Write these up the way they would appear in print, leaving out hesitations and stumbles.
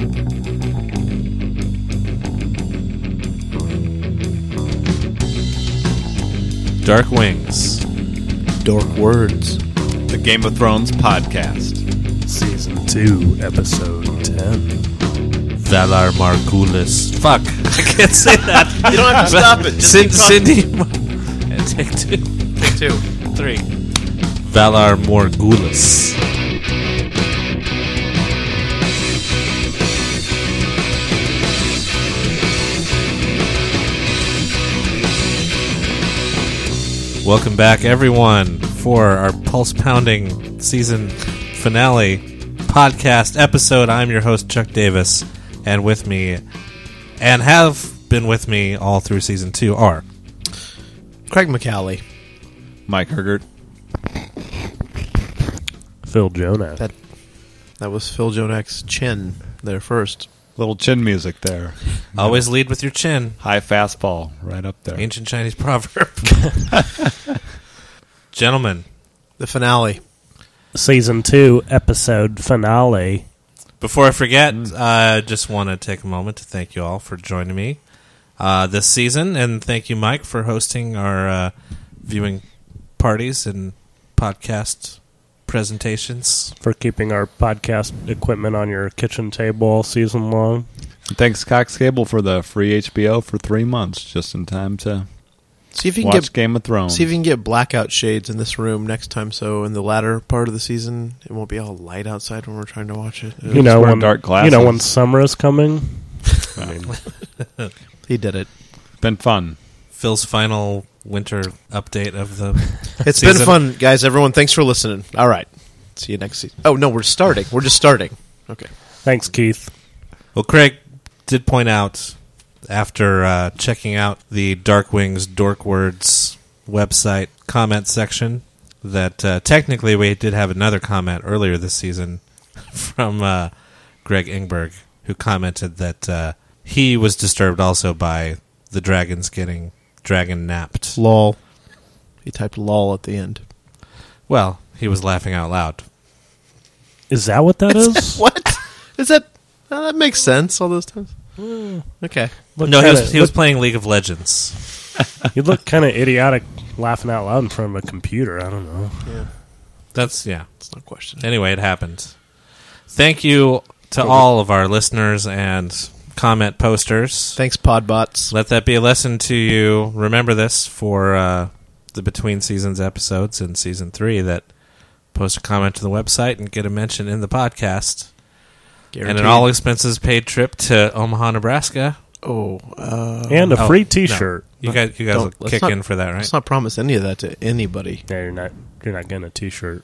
Dark Wings. Dork Words. The Game of Thrones podcast. Season 2, Episode 10. Valar Morghulis. Fuck. I can't say that. You don't have to stop it. Just keep Cindy. And take two. Take two. Three. Valar Morghulis. Welcome back, everyone, for our pulse-pounding season finale podcast episode. I'm your host, Chuck Davis, and with me, and have been with me all through season 2, are Craig McCauley. Mike Hergert. Phil Jonas. That was Phil Jonak's chin there first. Little chin music there. always lead with your chin. High fastball right up there. Ancient Chinese proverb. Gentlemen, The finale. Season 2, Episode Finale. before I forget, I just want to take a moment to thank you all for joining me this season, and thank you, Mike, for hosting our viewing parties and podcast presentations. For keeping our podcast equipment on your kitchen table all season long. Thanks, Cox Cable, for the free HBO for 3 months, just in time to See if you can watch get Game of Thrones. See if you can get blackout shades in this room next time. So in the latter part of the season, it won't be all light outside when we're trying to watch it. You know, when, dark glasses. you know when summer is coming. I mean, He did it. Been fun. Phil's final winter update of the It's season. been fun, guys. Everyone, thanks for listening. All right. See you next season. Oh, no, we're starting. We're just starting. Okay. thanks, Keith. Well, Craig did point out, after checking out the Dark Wings Dork Words website comment section, that technically we did have another comment earlier this season from Greg Ingberg, who commented that he was disturbed also by the dragons getting dragon-napped. Lol. He typed lol at the end. Well, he was laughing out loud. Is that what that is? What? Is that... that makes sense all those times. Okay. Look No, kinda, he was playing League of Legends. You look kind of idiotic laughing out loud in front of a computer. I don't know. Yeah. That's, yeah. That's no question. Anyway, it happened. Thank you to all of our listeners and comment posters. Thanks, Podbots. Let that be a lesson to you. Remember this for the Between Seasons episodes in Season 3, that post a comment to the website and get a mention in the podcast. Guaranteed. And an all-expenses paid trip to Omaha, Nebraska. Oh. And a free no. T-shirt. You guys will let's kick not- in for that, right? Let's not promise any of that to anybody. Yeah, you're not getting a T-shirt.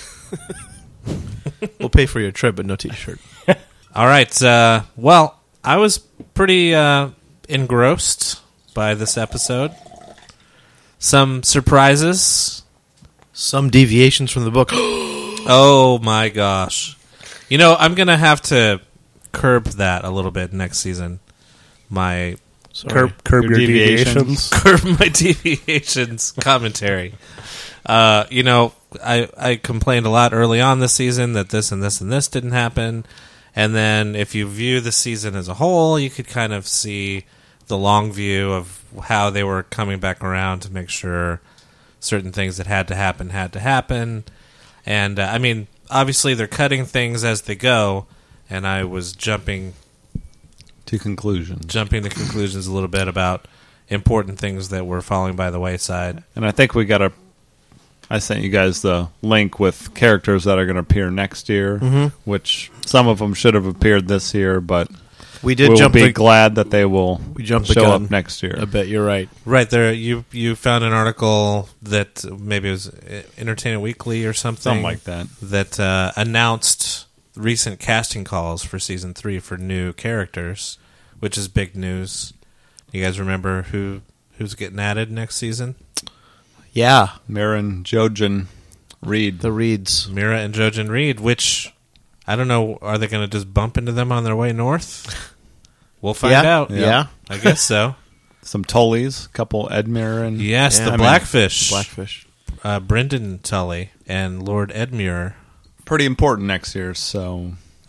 We'll pay for your trip, but no T-shirt. All right. Well, I was pretty engrossed by this episode. Some surprises. Some deviations from the book. Oh, my gosh. You know, I'm going to have to curb that a little bit next season. My Sorry. Curb Your your deviations. deviations. curb my deviations commentary. You know, I complained a lot early on this season that this and this and this didn't happen. And then if you view the season as a whole, you could kind of see the long view of how they were coming back around to make sure certain things that had to happen. And, I mean, obviously they're cutting things as they go, and I was jumping To conclusions. to conclusions a little bit about important things that were falling by the wayside. And I think I sent you guys the link with characters that are going to appear next year, which some of them should have appeared this year, but We did we'll jump be the glad that they will We jumped the show gun up next year. I bet you're right. Right there, you found an article that maybe it was Entertainment Weekly or Something like that. that announced recent casting calls for season 3 for new characters, which is big news. You guys remember who's getting added next season? Yeah. Marin Jojen Reed. The Reeds. Mira and Jojen Reed, which I don't know, are they going to just bump into them on their way north? We'll find out. Yeah. I guess so. Some Tullys, a couple Edmure and Yes, Yeah, the I mean, Blackfish. Blackfish. Brendan Tully and Lord Edmure. pretty important next year, so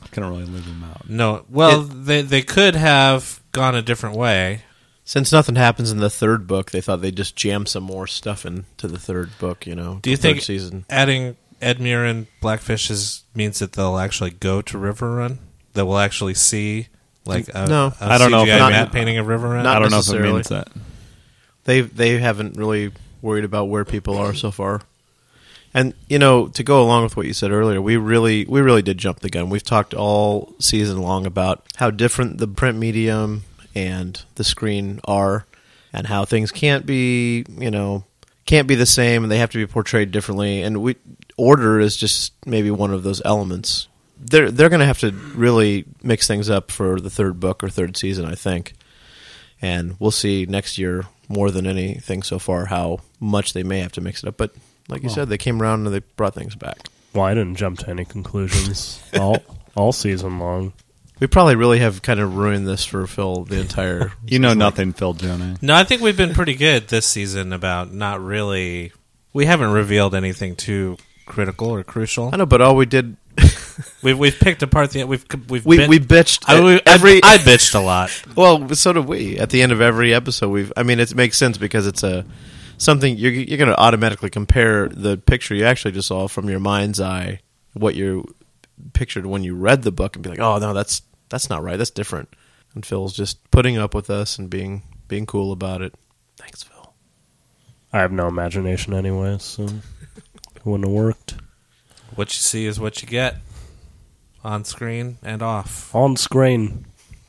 Couldn't really leave him out. No, well, they could have gone a different way. Since nothing happens in the third book, they thought they'd just jam some more stuff into the third book. Do you the think third season? adding Edmure and Blackfish means that they'll actually go to River Run? That we'll actually see like a I don't know if CGI it- matte painting of River Run? Not I don't know if it necessarily. means that. They haven't really worried about where people are so far. And to go along with what you said earlier, we really did jump the gun. We've talked all season long about how different the print medium and the screen are, and how things can't be the same, and they have to be portrayed differently. And order is just maybe one of those elements. They're going to have to really mix things up for the third book or third season, I think. And we'll see next year more than anything so far how much they may have to mix it up. But like you said, they came around and they brought things back. Well, I didn't jump to any conclusions all season long. We probably really have kind of ruined this for Phil the entire You know nothing, Phil Jonah. No, I think we've been pretty good this season about not really... We haven't revealed anything too critical or crucial. I know, but all we did... We've picked apart the... We bitched I bitched a lot. Well, so did we. At the end of every episode, it makes sense because it's something you're going to automatically compare the picture you actually just saw from your mind's eye, what you pictured when you read the book, and be like, oh no, that's not right. That's different. And Phil's just putting up with us and being cool about it. Thanks, Phil. I have no imagination anyway, so it wouldn't have worked. What you see is what you get. On screen and off. On screen.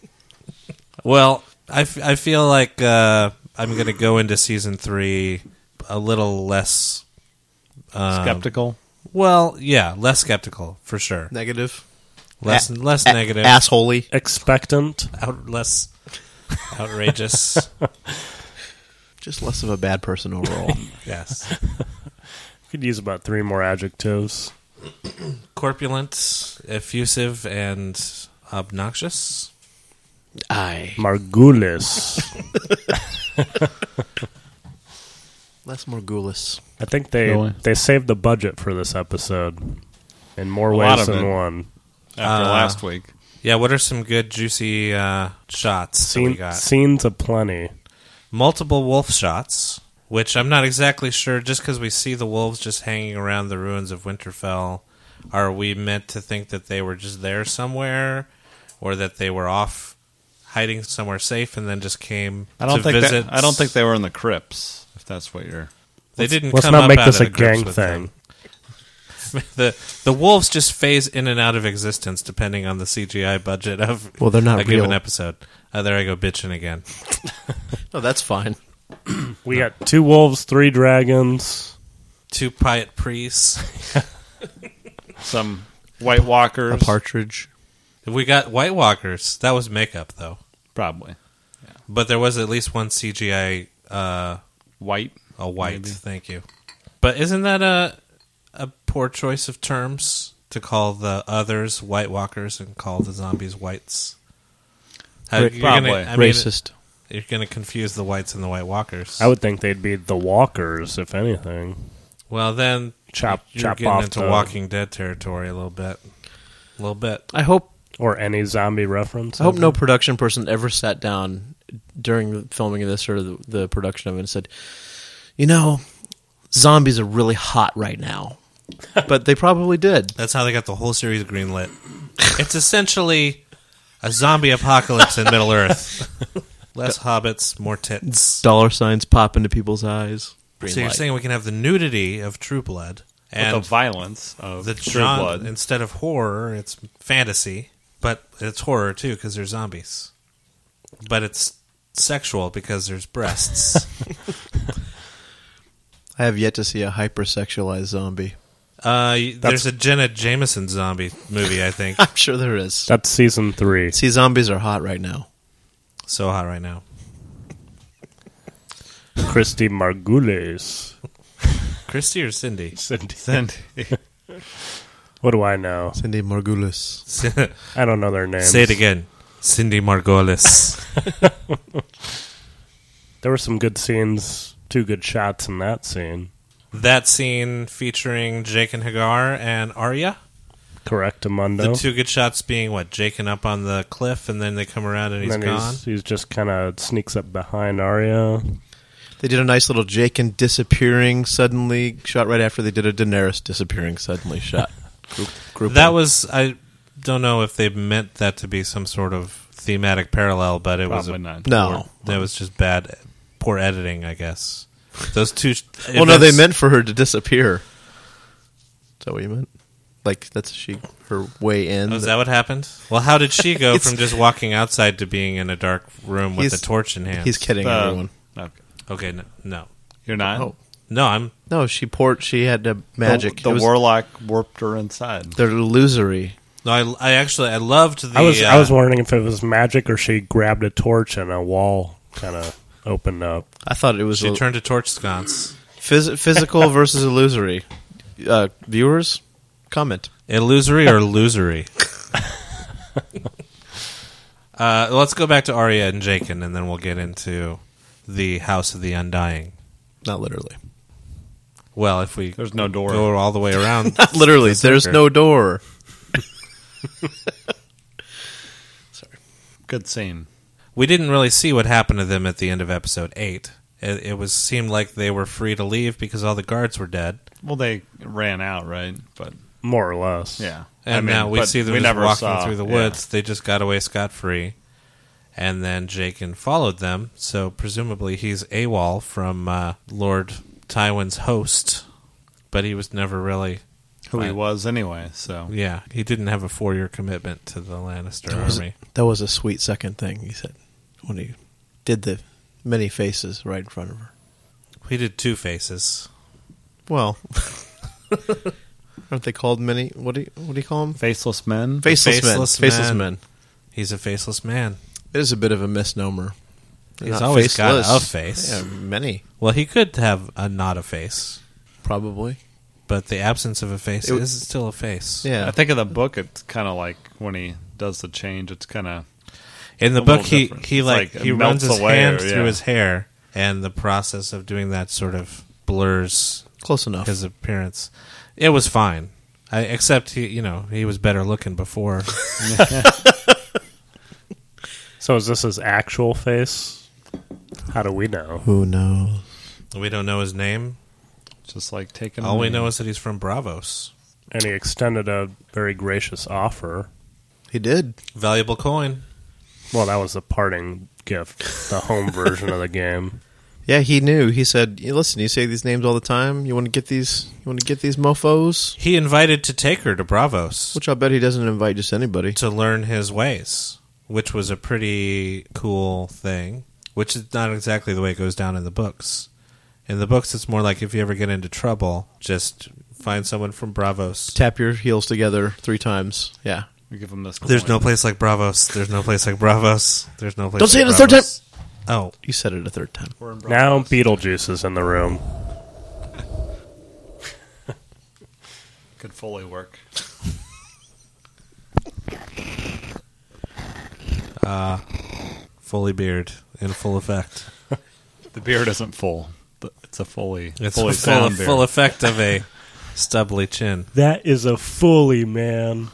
Well, I feel like I'm going to go into season 3 a little less... Skeptical? Well, yeah, less skeptical, for sure. Negative. Less negative. Assholey. Expectant. Less outrageous. Just less of a bad person overall. Yes. Could use about 3 more adjectives. Corpulent, effusive, and obnoxious. Aye. Margulis. Less Morgulis. I think Really? they saved the budget for this episode in more lot ways of than it. one. After last week. Yeah, what are some good, juicy shots that we got? Scenes aplenty. Multiple wolf shots, which I'm not exactly sure, just because we see the wolves just hanging around the ruins of Winterfell, are we meant to think that they were just there somewhere, or that they were off hiding somewhere safe and then just came I don't to visit? I don't think they were in the crypts, if that's what you're... They didn't Let's come not up make out this of a the grips gang with thing. them. The wolves just phase in and out of existence depending on the CGI budget of Well, they're not a given real. episode. There I go bitching again. No, that's fine. We got 2 wolves, 3 dragons. 2 piet priests. Some White Walkers. A partridge. We got White Walkers. That was makeup, though. Probably. But there was at least one CGI White. a white. Maybe. Thank you. But isn't that a poor choice of terms to call the others White Walkers and call the zombies whites? Probably. Racist. You're going to confuse the whites and the White Walkers. I would think they'd be the walkers, if anything. Well, then Chop you're getting off into the- Walking Dead territory a little bit. A little bit. I hope Or any zombie reference. no production person ever sat down during the filming of this or the production of it and said, zombies are really hot right now. But they probably did. That's how they got the whole series greenlit. It's essentially a zombie apocalypse in Middle Earth. Less hobbits, more tits. Dollar signs pop into people's eyes. Green So you're light. saying we can have the nudity of True Blood And and the violence of the True genre, Blood. instead of horror, it's fantasy, but it's horror too because there's zombies. But it's sexual because there's breasts. I have yet to see a hypersexualized zombie. There's a Jenna Jameson zombie movie, I think. I'm sure there is. That's season 3. See, zombies are hot right now. So hot right now. Christy Margulis. Christy or Cindy? Cindy. What do I know? Cindy Margulis. I don't know their names. Say it again. Cindy Margolis. There were some good scenes, 2 good shots in that scene. That scene featuring Jake and Hagar and Arya. Correctamundo. The two good shots being what, Jaken up on the cliff, and then they come around and he's and then gone. He's just kind of sneaks up behind Arya. They did a nice little Jaken disappearing suddenly shot right after they did a Daenerys disappearing suddenly shot. Group That was, I don't know if they meant that to be some sort of thematic parallel, but it was Probably not. No. that was just poor editing, I guess. Those two. Well, no, they meant for her to disappear. Is that what you meant? Like, that's her way in? Oh, is that what happened? Well, how did she go It's- from just walking outside to being in a dark room with a torch in hand? He's kidding everyone. Okay. Okay, no. You're not? Oh. No, I'm... No, she had the magic. The It was- warlock warped her inside. They're illusory. No, I loved the... I was wondering if it was magic or she grabbed a torch and a wall kind of opened up. I thought it was She turned to torch sconce. physical versus illusory. Viewers, comment. Illusory or illusory? Let's go back to Arya and Jaken, and then we'll get into the House of the Undying. Not literally. Well, if we There's no door. go all the way around... Not literally. There's okay. no door. Good scene. We didn't really see what happened to them at the end of episode 8. It seemed like they were free to leave because all the guards were dead. Well, they ran out, right? But More or less. yeah. And now we but see them we just never walking saw- through the yeah. woods. They just got away scot-free. And then Jaken followed them, so presumably he's AWOL from Lord Tywin's host. But he was never really... Who he was anyway, so. Yeah, he didn't have a 4-year commitment to the Lannister army. That was a sweet second thing he said when he did the many faces right in front of her. He did 2 faces. Well, aren't they called many? What do you call them? Faceless men? Faceless men. He's a faceless man. It is a bit of a misnomer. He's Not always got faceless. a face. Yeah, many Well, he could have not a face, probably. but the absence of a face It- is still a face. Yeah, I think in the book, it's kind of like when he does the change, it's kind of. In the A book, little he different. he It's like like he it runs melts his away, hand or- through yeah. his hair, and the process of doing that sort of blurs close enough. his appearance. It was fine, except he was better looking before. So is this his actual face? How do we know? Who knows? We don't know his name. Just like taking. All we know is that he's from Bravos. And he extended a very gracious offer. He did. Valuable coin. Well, that was the parting gift, the home version of the game. Yeah, he knew. He said, "Listen, you say these names all the time. You want to get these? You want to get these mofo's?" He invited to take her to Bravos Which I bet he doesn't invite just anybody. to learn his ways, which was a pretty cool thing, which is not exactly the way it goes down in the books. In the books, it's more like if you ever get into trouble, just find someone from Bravos. Tap your heels together 3 times. Yeah. We give him this. There's coin. no place like Bravos. There's no place like Bravos. There's no place Don't say like it a third Bravos. Oh, You said it a third time. We're in Now Bravos. Beetlejuice is in the room. Good Foley work. fully beard in full effect. The beard isn't full, but it's a Foley. It's Foley sound beard. full effect of a stubbly chin. That is a fully man.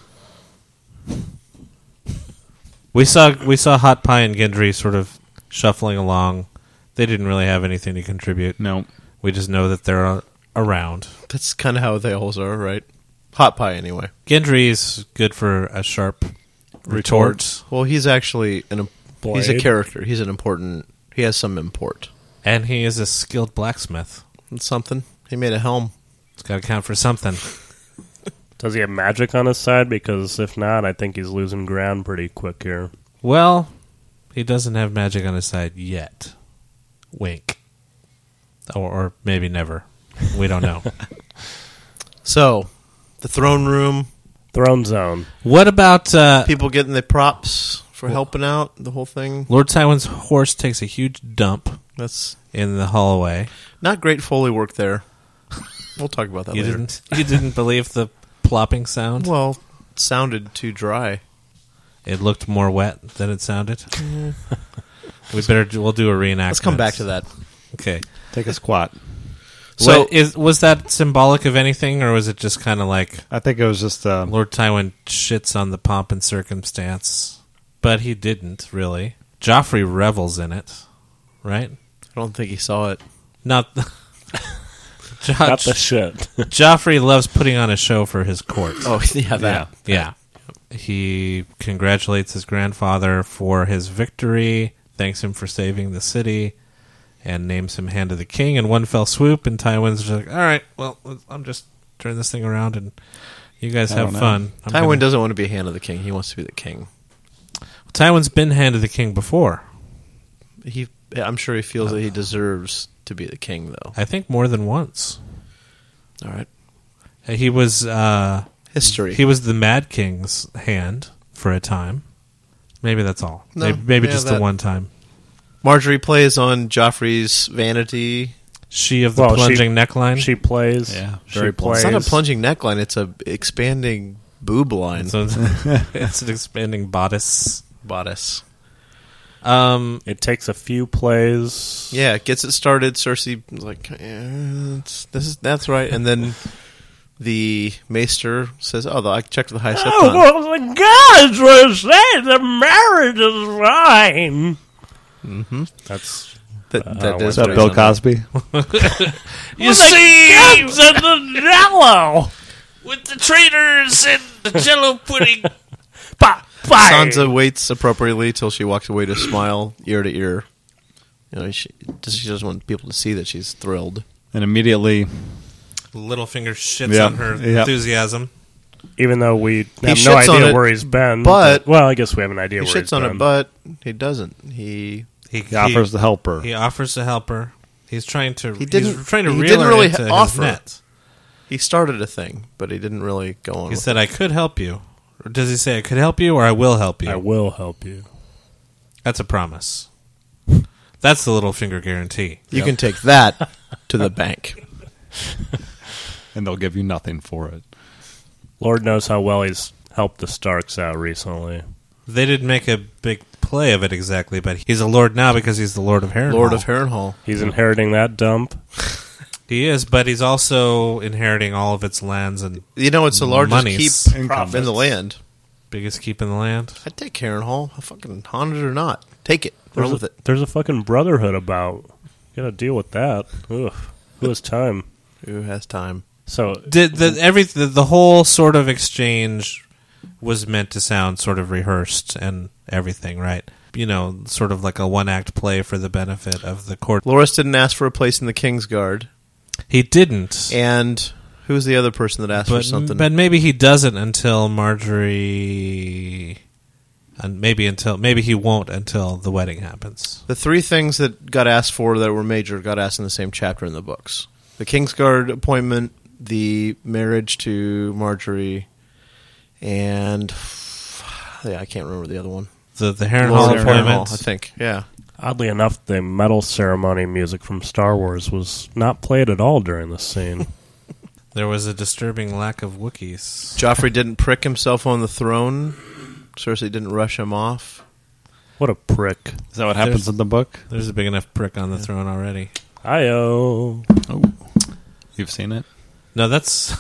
We saw Hot Pie and Gendry sort of shuffling along. They didn't really have anything to contribute. No. We just know that they're around. That's kind of how they always are, right? Hot pie, anyway. Gendry's good for a sharp retort, Well, he's actually he's a Blade. character. He's an important. He has some import. and he is a skilled blacksmith. It's something. He made a helm. It's got to count for something. Does he have magic on his side? Because if not, I think he's losing ground pretty quick here. Well, he doesn't have magic on his side yet. Wink. Or maybe never. We don't know. So, the throne room. Throne Zone. What about People getting the props for helping out. The whole thing. Lord Tywin's horse takes a huge dump That's in the hallway? not great Foley work there. We'll talk about that You later. didn't believe the plopping sound? Well, it sounded too dry. It looked more wet than it sounded. We'll do a reenactment. Let's come back to that. Okay. Take a squat. So Was that symbolic of anything, or was it just kind of like I think it was just Lord Tywin shits on the pomp and circumstance? But he didn't, really. Joffrey revels in it, right? I don't think he saw it. Not Not the shit. Joffrey loves putting on a show for his court. Oh, yeah, that. Yeah. He congratulates his grandfather for his victory, thanks him for saving the city, and names him Hand of the King in one fell swoop. And Tywin's just like, all right, well, I'm just turning this thing around, and you guys I have don't know. fun. Tywin doesn't want to be Hand of the King. He wants to be the king. Tywin's been Hand of the King before. I'm sure he feels that he deserves to be the king, though. I think more than once. All right. He was History. he was the Mad King's hand for a time. Maybe that's all. No, maybe yeah, just the that- one time. Marjorie plays on Joffrey's vanity. She of the Well, plunging neckline. She plays. Yeah, She very plays. It's not a plunging neckline. It's a expanding boob line. So it's an expanding bodice. Bodice. It takes a few plays. Yeah, it gets it started. Cersei is like, that's right. And then the maester says, "Oh, I checked with the High Septon." well, the gods were saying the marriage is fine. Mm-hmm. That That Is is that very Bill something. Cosby? You see, Gods and the jello. with the traitors and the jello pudding. Sansa waits appropriately till she walks away to smile ear to ear. You know, she doesn't want people to see that she's thrilled. And immediately, Littlefinger shits Yeah, on her yeah. enthusiasm. Even though we have no shits on idea it, where he's been. but- well, I guess we have an idea He where he's shits on been. it, but he doesn't. He he offers to help her. He offers to help her. He's trying to. He didn't- He's trying to he reel didn't her really into his offer. net. started a thing, but he didn't really go on. He with said, "I could help you." Or does he say, "I could help you," or "I will help you"? I will help you. That's a promise. That's the Littlefinger guarantee. You can take that to the bank. And they'll give you nothing for it. Lord knows how well he's helped the Starks out recently. They didn't make a big play of it exactly, but he's a lord now because he's the Lord of Harrenhal. Lord of Harrenhal. He's inheriting that dump. He is, but he's also inheriting all of its lands and You know, it's the largest Monies. keep Incumbents. in the land. biggest keep in the land. I'd take Harrenhal. Fucking haunted or not. Take it. Run with it. There's a fucking brotherhood about. You gotta deal with that. Ugh. Who has time? Who has time? So Did the whole sort of exchange was meant to sound sort of rehearsed and everything, right? You know, sort of like a one-act play for the benefit of the court. Loras didn't ask for a place in the Kingsguard. He didn't, And who's the other person that asked for something? but maybe he doesn't until Marjorie, and maybe he won't until the wedding happens. The three things that got asked for that were major got asked in the same chapter in the books. The Kingsguard appointment, the marriage to Marjorie, and yeah, I can't remember the other one. The Lord Harrenhal of appointment. Harrenhal, I think. Yeah. oddly enough, the medal ceremony music from Star Wars was not played at all during this scene. There was a disturbing lack of Wookiees. Joffrey didn't prick himself on the throne. Cersei didn't rush him off. What a prick! Is that what happens in the book? There's a big enough prick on the throne already. Io. Oh, you've seen it? No, that's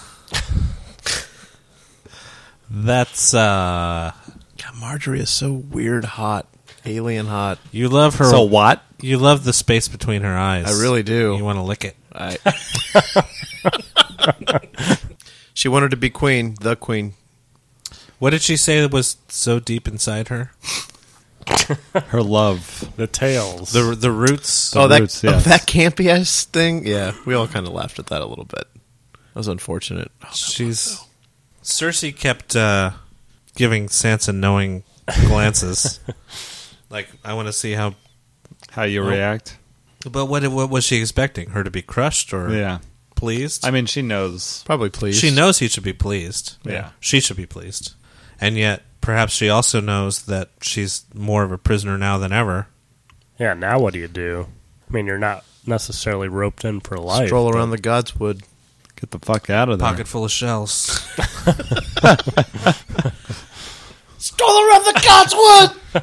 God, Marjorie is so weird hot. Alien hot. you love her. So what? You love the space between her eyes. I really do. You want to lick it. She wanted to be queen, the queen. What did she say that was so deep inside her? Her love. The tails. The roots. The roots, yes. that campy ass thing. Yeah, we all kind of laughed at that a little bit. That was unfortunate. Cersei kept giving Sansa knowing glances. Like, I want to see how. How you react? But what was she expecting? Her to be crushed or Yeah. pleased? I mean, she knows. Probably pleased. She knows he should be pleased. Yeah. She should be pleased. And yet, perhaps she also knows that she's more of a prisoner now than ever. Yeah, now what do you do? I mean, you're not necessarily roped in for life. Stroll around but the Godswood. Get the fuck out of there. Pocket full of shells. Stroll around the Godswood!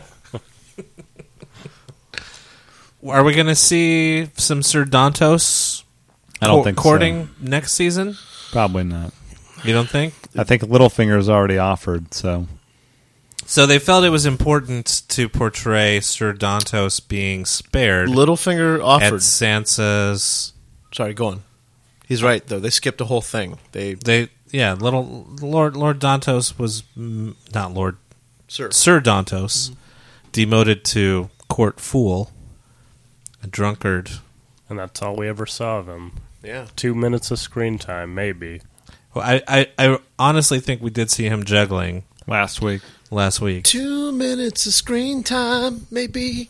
Are we going to see some Sir Dantos? I don't think courting next season? Probably not. You don't think? I think Littlefinger's already offered, so... So they felt it was important to portray Sir Dantos being spared Littlefinger at offered. Sansa's... Sorry, go on. He's right, though. They skipped a whole thing. Little Lord Dantos was not Lord Sir Dantos, demoted to court fool, a drunkard. And that's all we ever saw of him. Yeah. 2 minutes of screen time, maybe. Well, I honestly think we did see him juggling Last week. 2 minutes of screen time, maybe.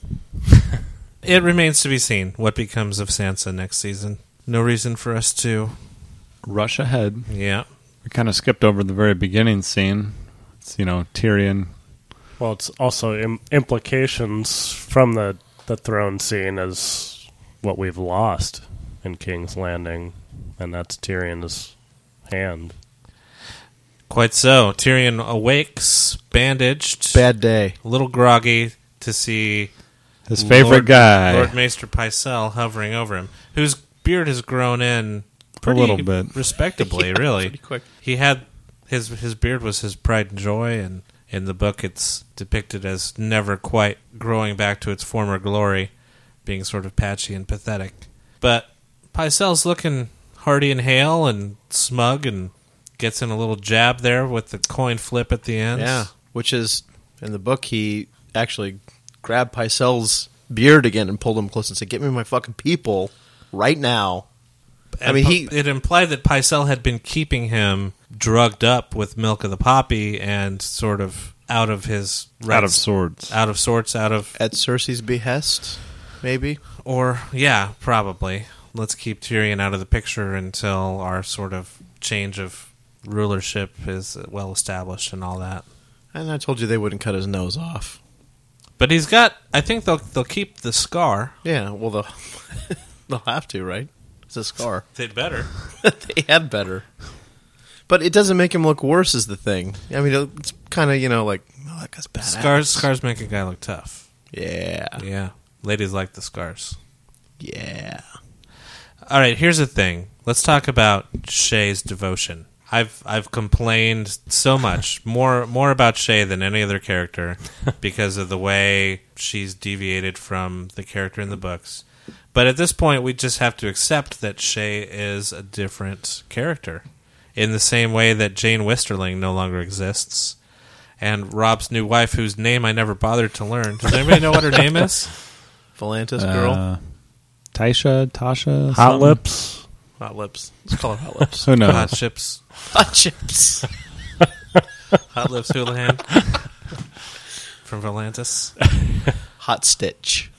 It remains to be seen what becomes of Sansa next season. No reason for us to Rush ahead. Yeah. We kind of skipped over the very beginning scene. It's, Tyrion. Well, it's also implications from the throne scene as what we've lost in King's Landing, and that's Tyrion's hand. Quite so. Tyrion awakes, bandaged, Bad day. a little groggy to see His favorite guy. Lord Maester Pycelle hovering over him, whose beard has grown in A little bit. respectably, really. Pretty quick. He had his beard was his pride and joy, and in the book it's depicted as never quite growing back to its former glory, being sort of patchy and pathetic. But Pycelle's looking hearty and hale and smug, and gets in a little jab there with the coin flip at the end. Yeah, which is, in the book, he actually grabbed Pycelle's beard again and pulled him close and said, "Get me my fucking people right now." And it implied that Pycelle had been keeping him drugged up with milk of the poppy and sort of out of sorts, At Cersei's behest, maybe? Or, yeah, probably. Let's keep Tyrion out of the picture until our sort of change of rulership is well established and all that. And I told you they wouldn't cut his nose off. But he's got, I think they'll keep the scar. Yeah, well, they'll have to, right? It's a scar. They'd better. They had better. But it doesn't make him look worse is the thing. I mean, it's kind of, like, oh, that guy's badass. Scars make a guy look tough. Yeah. Yeah. Ladies like the scars. Yeah. All right, here's the thing. Let's talk about Shay's devotion. I've complained so much, more about Shay than any other character, because of the way she's deviated from the character in the books. But at this point, we just have to accept that Shay is a different character, in the same way that Jane Wisterling no longer exists, and Rob's new wife, whose name I never bothered to learn. Does anybody know what her name is? Volantis girl. Tasha. Hot something? Lips. Hot Lips. Let's call her Hot Lips. Who knows? Hot Chips. Hot Chips. Hot Lips Houlihan. From Volantis. Hot Stitch.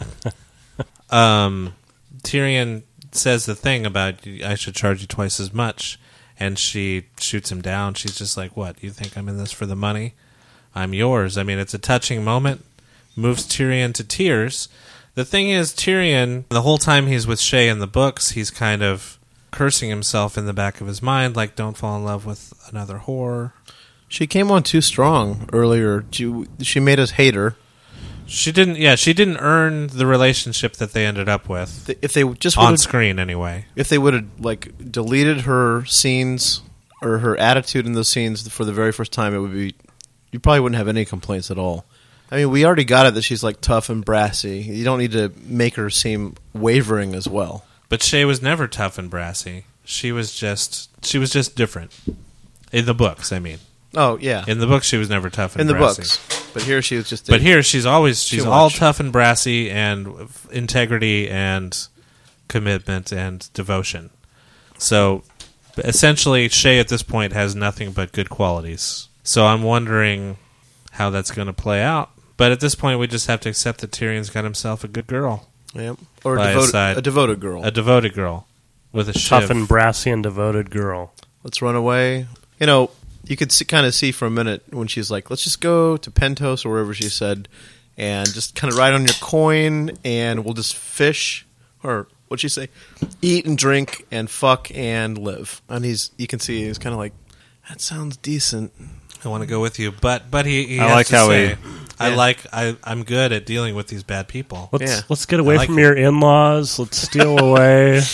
Tyrion says the thing about, I should charge you twice as much, and she shoots him down. She's just like, what, you think I'm in this for the money? I'm yours. I mean, it's a touching moment. Moves Tyrion to tears. The thing is, Tyrion, the whole time he's with Shay in the books, he's kind of cursing himself in the back of his mind, like, don't fall in love with another whore. She came on too strong earlier. She made us hate her. She didn't earn the relationship that they ended up with. If they just on screen, anyway. If they would have deleted her scenes or her attitude in those scenes for the very first time, it would be, you probably wouldn't have any complaints at all. I mean, we already got it that she's like tough and brassy. You don't need to make her seem wavering as well. But Shay was never tough and brassy. She was just different in the books. I mean, oh yeah, in the books she was never tough and in the brassy. books. But here she was just. But here she's all tough and brassy and integrity and commitment and devotion. So essentially, Shay at this point has nothing but good qualities. So I'm wondering how that's going to play out. But at this point, we just have to accept that Tyrion's got himself a good girl. Yep. Or a devoted girl. A devoted girl with a tough shiv. and brassy and devoted girl. Let's run away. You know, you could kind of see for a minute when she's like, let's just go to Pentos or wherever she said, and just kind of ride on your coin, and we'll just fish, or what'd she say? Eat and drink and fuck and live. And you can see he's kind of like, that sounds decent. I want to go with you, but he I has like to how say, he- I'm good at dealing with these bad people. Let's get away like from it. your in-laws. Let's steal away.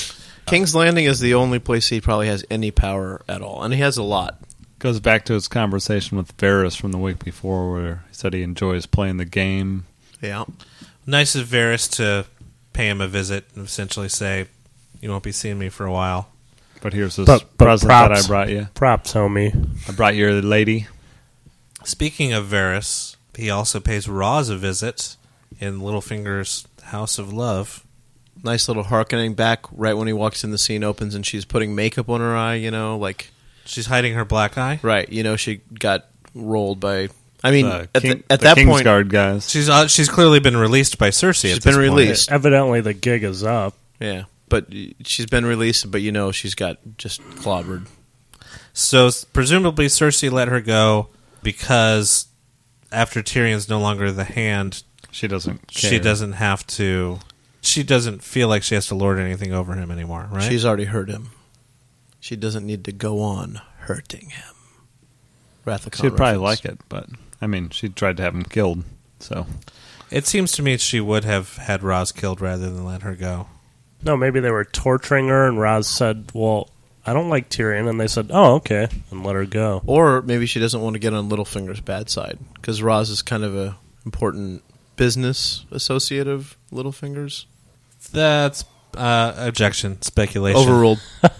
King's Landing is the only place he probably has any power at all, and he has a lot. Goes back to his conversation with Varys from the week before, where he said he enjoys playing the game. Yeah. Nice of Varys to pay him a visit and essentially say, "You won't be seeing me for a while." But here's this But present props. that I brought you. Props, homie. I brought you the lady. Speaking of Varys, he also pays Roz a visit in Littlefinger's House of Love. Nice little harkening back right when he walks in, the scene opens and she's putting makeup on her eye, like... She's hiding her black eye. Right, she got rolled by... I mean, at the that point... Kingsguard guys. She's clearly been released by Cersei. She's at this been point. released. Evidently, the gig is up. Yeah, but she's been released, but she's got just clobbered. So presumably Cersei let her go because after Tyrion's no longer the hand, She doesn't care. she doesn't have to... She doesn't feel like she has to lord anything over him anymore, right? She's already hurt him. She doesn't need to go on hurting him. Wrath of Khan She'd probably reference. like it, but, I mean, she tried to have him killed, so... It seems to me she would have had Roz killed rather than let her go. No, maybe they were torturing her, and Roz said, well, I don't like Tyrion. And they said, oh, okay, and let her go. Or maybe she doesn't want to get on Littlefinger's bad side, because Roz is kind of a important business associate of Littlefinger's. That's objection, speculation. Overruled.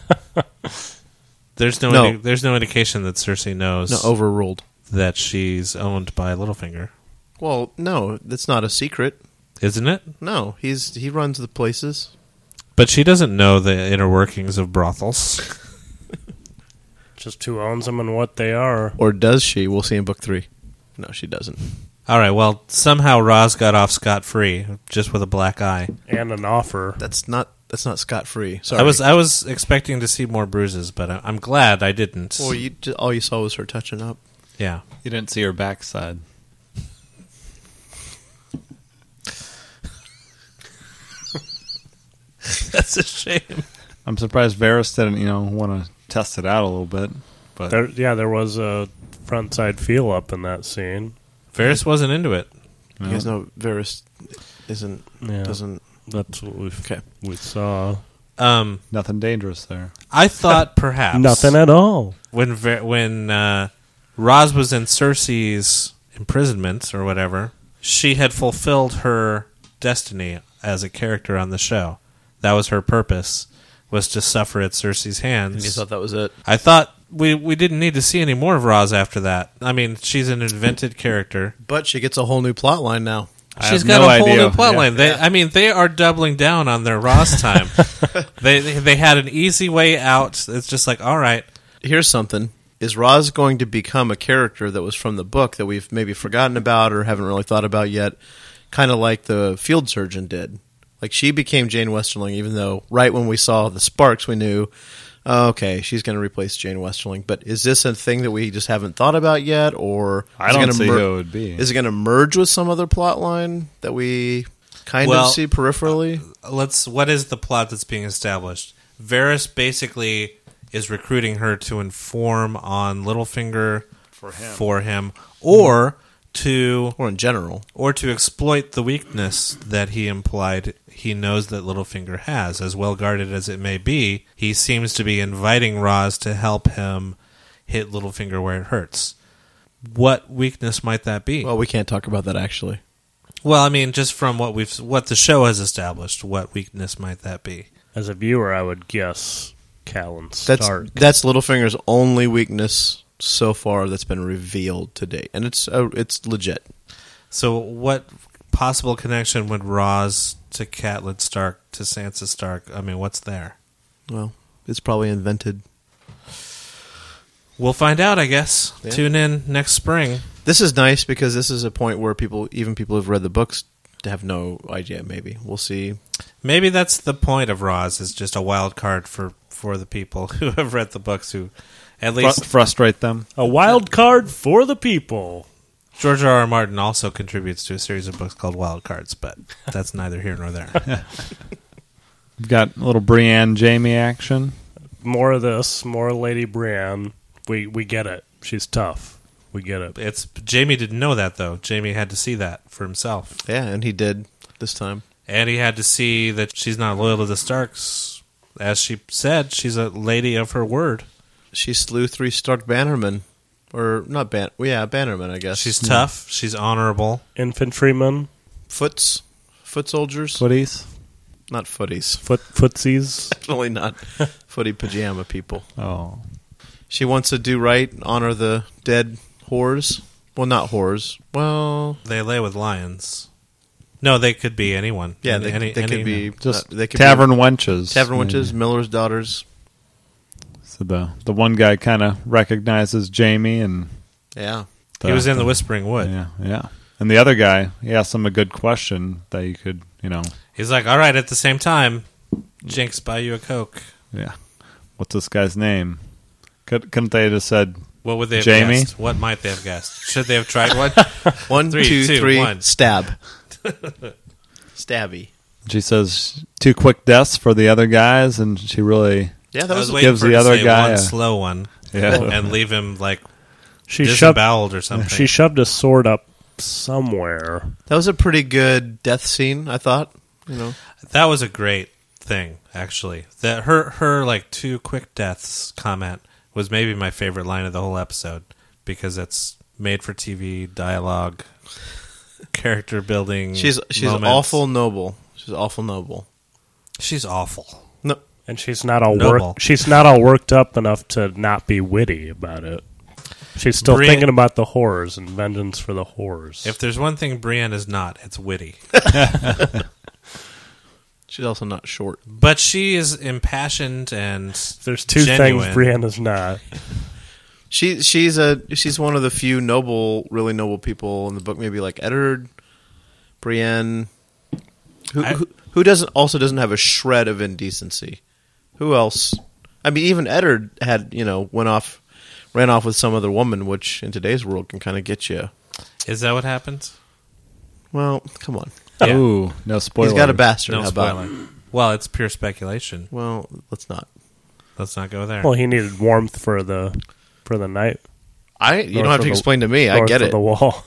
There's No. there's no indication that Cersei knows No, overruled. that she's owned by Littlefinger, Well, no, that's not a secret. isn't it? No, he runs the places. But she doesn't know the inner workings of brothels. Just who owns them and what they are. Or does she? We'll see in book 3. No, she doesn't. All right, well, somehow Roz got off scot-free, just with a black eye. And an offer. That's not scot-free. Sorry. I was expecting to see more bruises, but I'm glad I didn't. Well, all you saw was her touching up. Yeah. You didn't see her backside. That's a shame. I'm surprised Varys didn't, want to test it out a little bit. But There was a front-side feel-up in that scene. Varys wasn't into it. You guys know Varys doesn't... That's what Okay. we saw. nothing dangerous there. I thought perhaps Nothing at all. when Roz was in Cersei's imprisonment or whatever, she had fulfilled her destiny as a character on the show. That was her purpose, was to suffer at Cersei's hands. And you thought that was it? I thought we didn't need to see any more of Roz after that. I mean, she's an invented character. But she gets a whole new plot line now. She's have got no a whole idea. new plotline. Yeah. They are doubling down on their Roz time. they had an easy way out. It's just like, all right, Here's something. Is Roz going to become a character that was from the book that we've maybe forgotten about or haven't really thought about yet? Kind of like the field surgeon did. Like, she became Jane Westerling, even though right when we saw the sparks, we knew, oh, okay, she's going to replace Jane Westerling. But is this a thing that we just haven't thought about yet? Or I don't see who it would be. Is it going to merge with some other plot line that we kind of see peripherally? what is the plot that's being established? Varys basically is recruiting her to inform on Littlefinger for him, or to Or in general? exploit the weakness that he implied he knows that Littlefinger has. As well guarded as it may be, he seems to be inviting Roz to help him hit Littlefinger where it hurts. What weakness might that be? Well, we can't talk about that, actually. Well, I mean, just from what the show has established, what weakness might that be? As a viewer, I would guess Catelyn Stark. That's Littlefinger's only weakness so far that's been revealed to date, and it's legit. So, what possible connection would Roz to Catelyn Stark to Sansa Stark? I mean, what's there? Well, it's probably invented. We'll find out, I guess. Yeah. Tune in next spring. This is nice because this is a point where people who've read the books have no idea. Maybe we'll see. Maybe that's the point of Roz, is just a wild card for the people who have read the books, who at least Frustrate them. A wild card for the people. George R.R. Martin also contributes to a series of books called Wild Cards, but that's neither here nor there. We've got a little Brienne Jamie action. More of this, more Lady Brienne. We get it. She's tough. We get it. Jamie didn't know that, though. Jamie had to see that for himself. Yeah, and he did this time. And he had to see that she's not loyal to the Starks as she said, she's a lady of her word. She slew 3 Stark Bannermen. Or, not Bannermen, I guess. She's tough. She's honorable. Infantrymen, Foot soldiers. Footies? Not footies. footsies. Definitely not footy pajama people. Oh. She wants to do right, honor the dead whores. Well, not whores. Well, They lay with lions. No, they could be anyone. yeah, Any- they could be Just they could tavern wenches. be tavern wenches, Miller's daughters. So the one guy kind of recognizes Jamie, and Yeah, He was in the Whispering Wood. Yeah. And the other guy, he asked him a good question that you could, He's like, all right, at the same time, Jinx, buy you a Coke. yeah. What's this guy's name? Couldn't they have just said What would they have Jamie? guessed? What might they have guessed? Should they have tried one? 1, 3, 2, 2, 3, 1. stab, stabby. She says 2 quick deaths for the other guys, and she really, Yeah, that I was was waiting gives for the her to other say guy one a- slow one and leave him like She shoved disemboweled or something. She shoved a sword up somewhere. that was a pretty good death scene. I thought. That was a great thing, actually. That her like 2 quick deaths comment was maybe my favorite line of the whole episode because it's made for TV dialogue, character building. She's moments. awful noble. She's awful noble. She's awful. No, And she's not all Noble. She's not all worked up enough to not be witty about it. She's still Brienne- thinking about the horrors and vengeance for the horrors. If there's one thing Brienne is not, it's witty. she's also not short. But she is impassioned and There's 2 genuine. things Brienne is not. She's one of the few really noble people in the book. Maybe like Eddard, Brienne, who doesn't have a shred of indecency. Who else? I mean, even Eddard had ran off with some other woman, which in today's world can kind of get you. Is that what happens? Well, come on. Yeah. ooh, no spoilers. He's got a bastard. No How about? spoiling. Well, it's pure speculation. Well, let's not. Let's not go there. Well, he needed warmth for the night. You don't North have of to the- explain to me. I north get of it. the wall.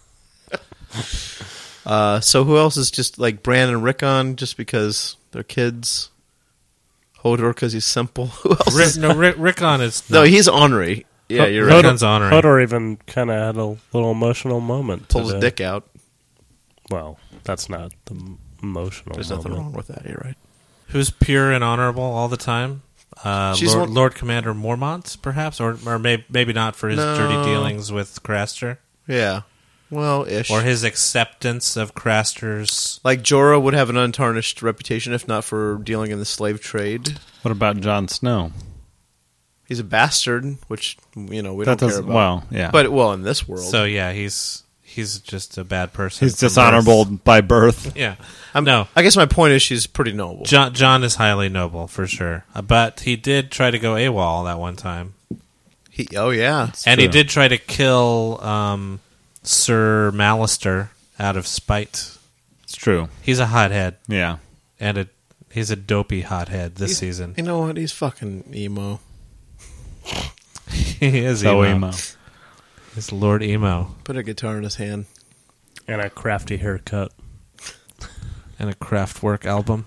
So who else is just like Bran and Rickon just because they're kids? Hodor because he's simple. Who else? Rickon is No, not. he's ornery. Yeah, you're right. Rickon's honoring. Hodor even kind of had a little emotional moment. Pulls his today. dick out. Well, that's not the emotional There's moment. nothing wrong with that. You're right. Who's pure and honorable all the time? She's Lord Commander Mormont, perhaps, or maybe not for his No. dirty dealings with Craster, Yeah. Well, ish. or his acceptance of Craster's. Like Jorah would have an untarnished reputation if not for dealing in the slave trade. What about Jon Snow? He's a bastard, which we don't care doesn't- about. well, yeah. But in this world, So yeah, he's just a bad person. He's from dishonorable birth. by birth. Yeah, no. I guess my point is she's pretty noble. John is highly noble for sure, but he did try to go AWOL that one time, Oh yeah, and he true. did try to kill Sir Mallister out of spite. It's true. He's a hothead, Yeah. and he's a dopey hothead this season. You know what? He's fucking emo. He is So emo. emo. He's Lord Emo Put a guitar in his hand. And a crafty haircut. and a Kraftwerk album.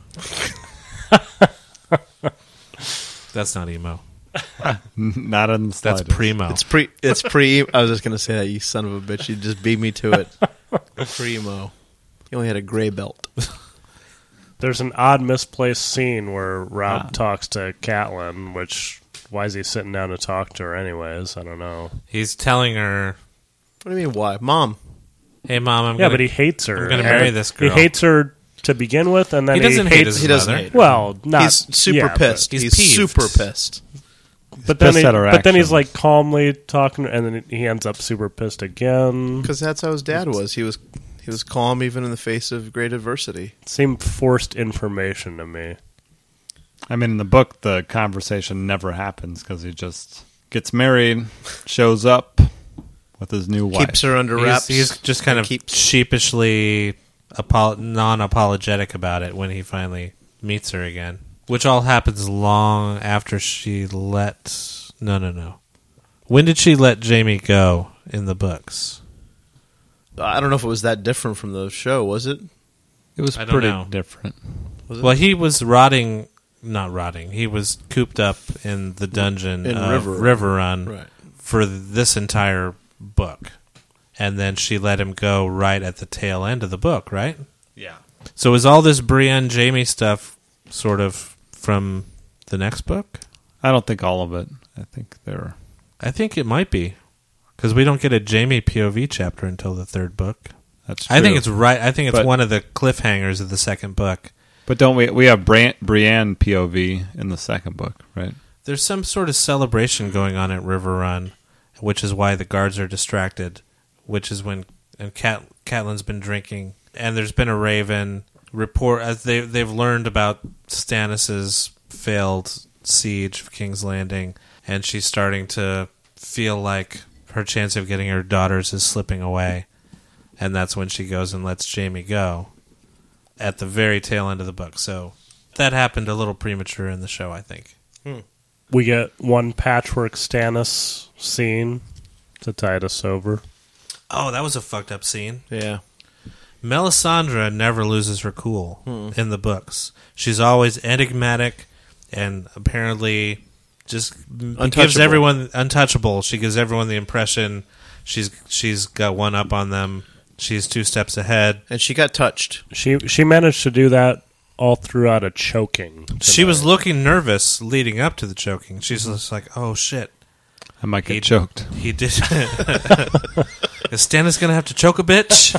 That's not emo. Not in the That's slightest. primo. It's pre. I was just gonna say that, you son of a bitch. You just beat me to it. Primo. He only had a gray belt. There's an odd misplaced scene where Rob talks to Catelyn, which, why is he sitting down to talk to her anyways? I don't know. He's telling her, What do you mean? Why, Mom? "Hey, Mom, I'm Yeah, gonna, but he hates her. I'm gonna marry this girl." He hates her to begin with, and then He doesn't hate hates his He doesn't mother. hate her. Well, not He's super yeah, but- pissed. He's He's peeved. super pissed. But then, pissed at her but then he's actions. like calmly talking, and then he ends up super pissed again. Because that's how his dad was. He was calm even in the face of great adversity. It seemed forced information to me. I mean, in the book, the conversation never happens because he just gets married, shows up with his new wife. Keeps her under wraps. He's just kind of Keeps- sheepishly non-apologetic about it when he finally meets her again. Which all happens long after she let... No. When did she let Jamie go in the books? I don't know if it was that different from the show, was it? It was I don't pretty know. different. Was it? Well, he was rotting not rotting. He was cooped up in the dungeon In of Riverrun Right. for this entire book. And then she let him go right at the tail end of the book, right? Yeah. So is all this Brienne Jaime stuff sort of from the next book? I don't think all of it. I think they're... I think it might be. Because we don't get a Jaime POV chapter until the third book. That's true. I think it's right. I think it's But- one of the cliffhangers of the second book. But don't we have Brienne POV in the second book, right? There's some sort of celebration going on at Riverrun, which is why the guards are distracted, which is when Catelyn's been drinking, and there's been a Raven report as they've learned about Stannis's failed siege of King's Landing, and she's starting to feel like her chance of getting her daughters is slipping away, and that's when she goes and lets Jaime go at the very tail end of the book. So that happened a little premature in the show, I think. We get one patchwork Stannis scene to tide us over. Oh, that was a fucked up scene. Yeah. Melisandre never loses her cool in the books. She's always enigmatic and apparently just gives Untouchable. everyone untouchable. She gives everyone the impression she's got one up on them. She's 2 steps ahead. And she got touched. She managed to do that all throughout a choking. She was looking nervous leading up to the choking. She's just like, "Oh shit, I might get choked. he did." Is Stannis gonna have to choke a bitch?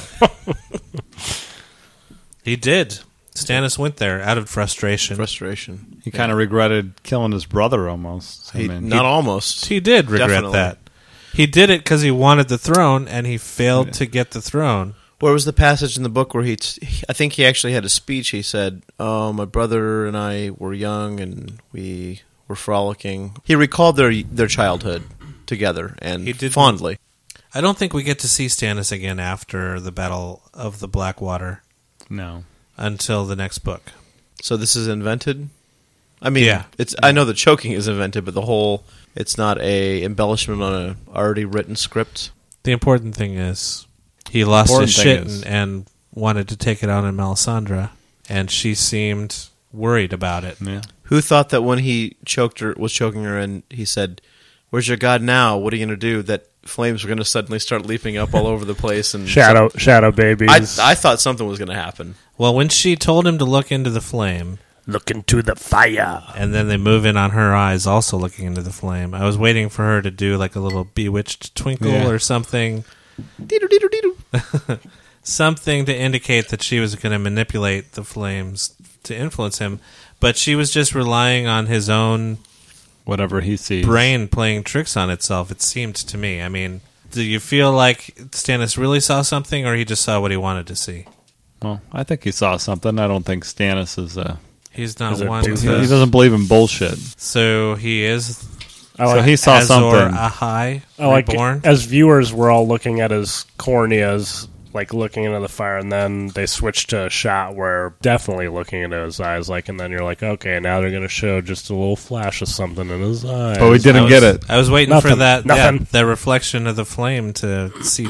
He did. Stannis went there out of frustration. Frustration. He kind of regretted killing his brother almost. Not almost. He did regret Definitely. that. He did it because he wanted the throne, and he failed to get the throne. Where was the passage in the book where I think he actually had a speech. He said, my brother and I were young and we were frolicking. He recalled their childhood together and He did- fondly. I don't think we get to see Stannis again after the Battle of the Blackwater No. until the next book. So this is invented? I mean, Yeah. I know the choking is invented, but it's not a embellishment on a already written script. The important thing is he lost Important his thing shit is- and wanted to take it out on Melisandre, and she seemed worried about it. Yeah. Who thought that when he was choking her and he said, "Where's your god now? What are you going to do?" that flames were going to suddenly start leaping up all over the place and shadow babies. I thought something was going to happen. Well, when she told him to look into the flame, Look into the fire. and then they move in on her eyes also looking into the flame, I was waiting for her to do like a little bewitched twinkle Yeah. or something. Deedoo-deedoo-deedoo. Something to indicate that she was going to manipulate the flames to influence him, but she was just relying on his own Whatever he sees. brain playing tricks on itself, it seemed to me. I mean, do you feel like Stannis really saw something, or he just saw what he wanted to see? Well, I think he saw something. I don't think Stannis is He's not Is it one too- he to... doesn't believe in bullshit. So he is So he saw Azor something. Ahai, Like reborn? as viewers, we're all looking at his corneas, like looking into the fire, and then they switch to a shot where definitely looking into his eyes, like, and then you're like, okay, now they're going to show just a little flash of something in his eyes. But we didn't get it. I was waiting for Nothing. that Nothing. that reflection of the flame to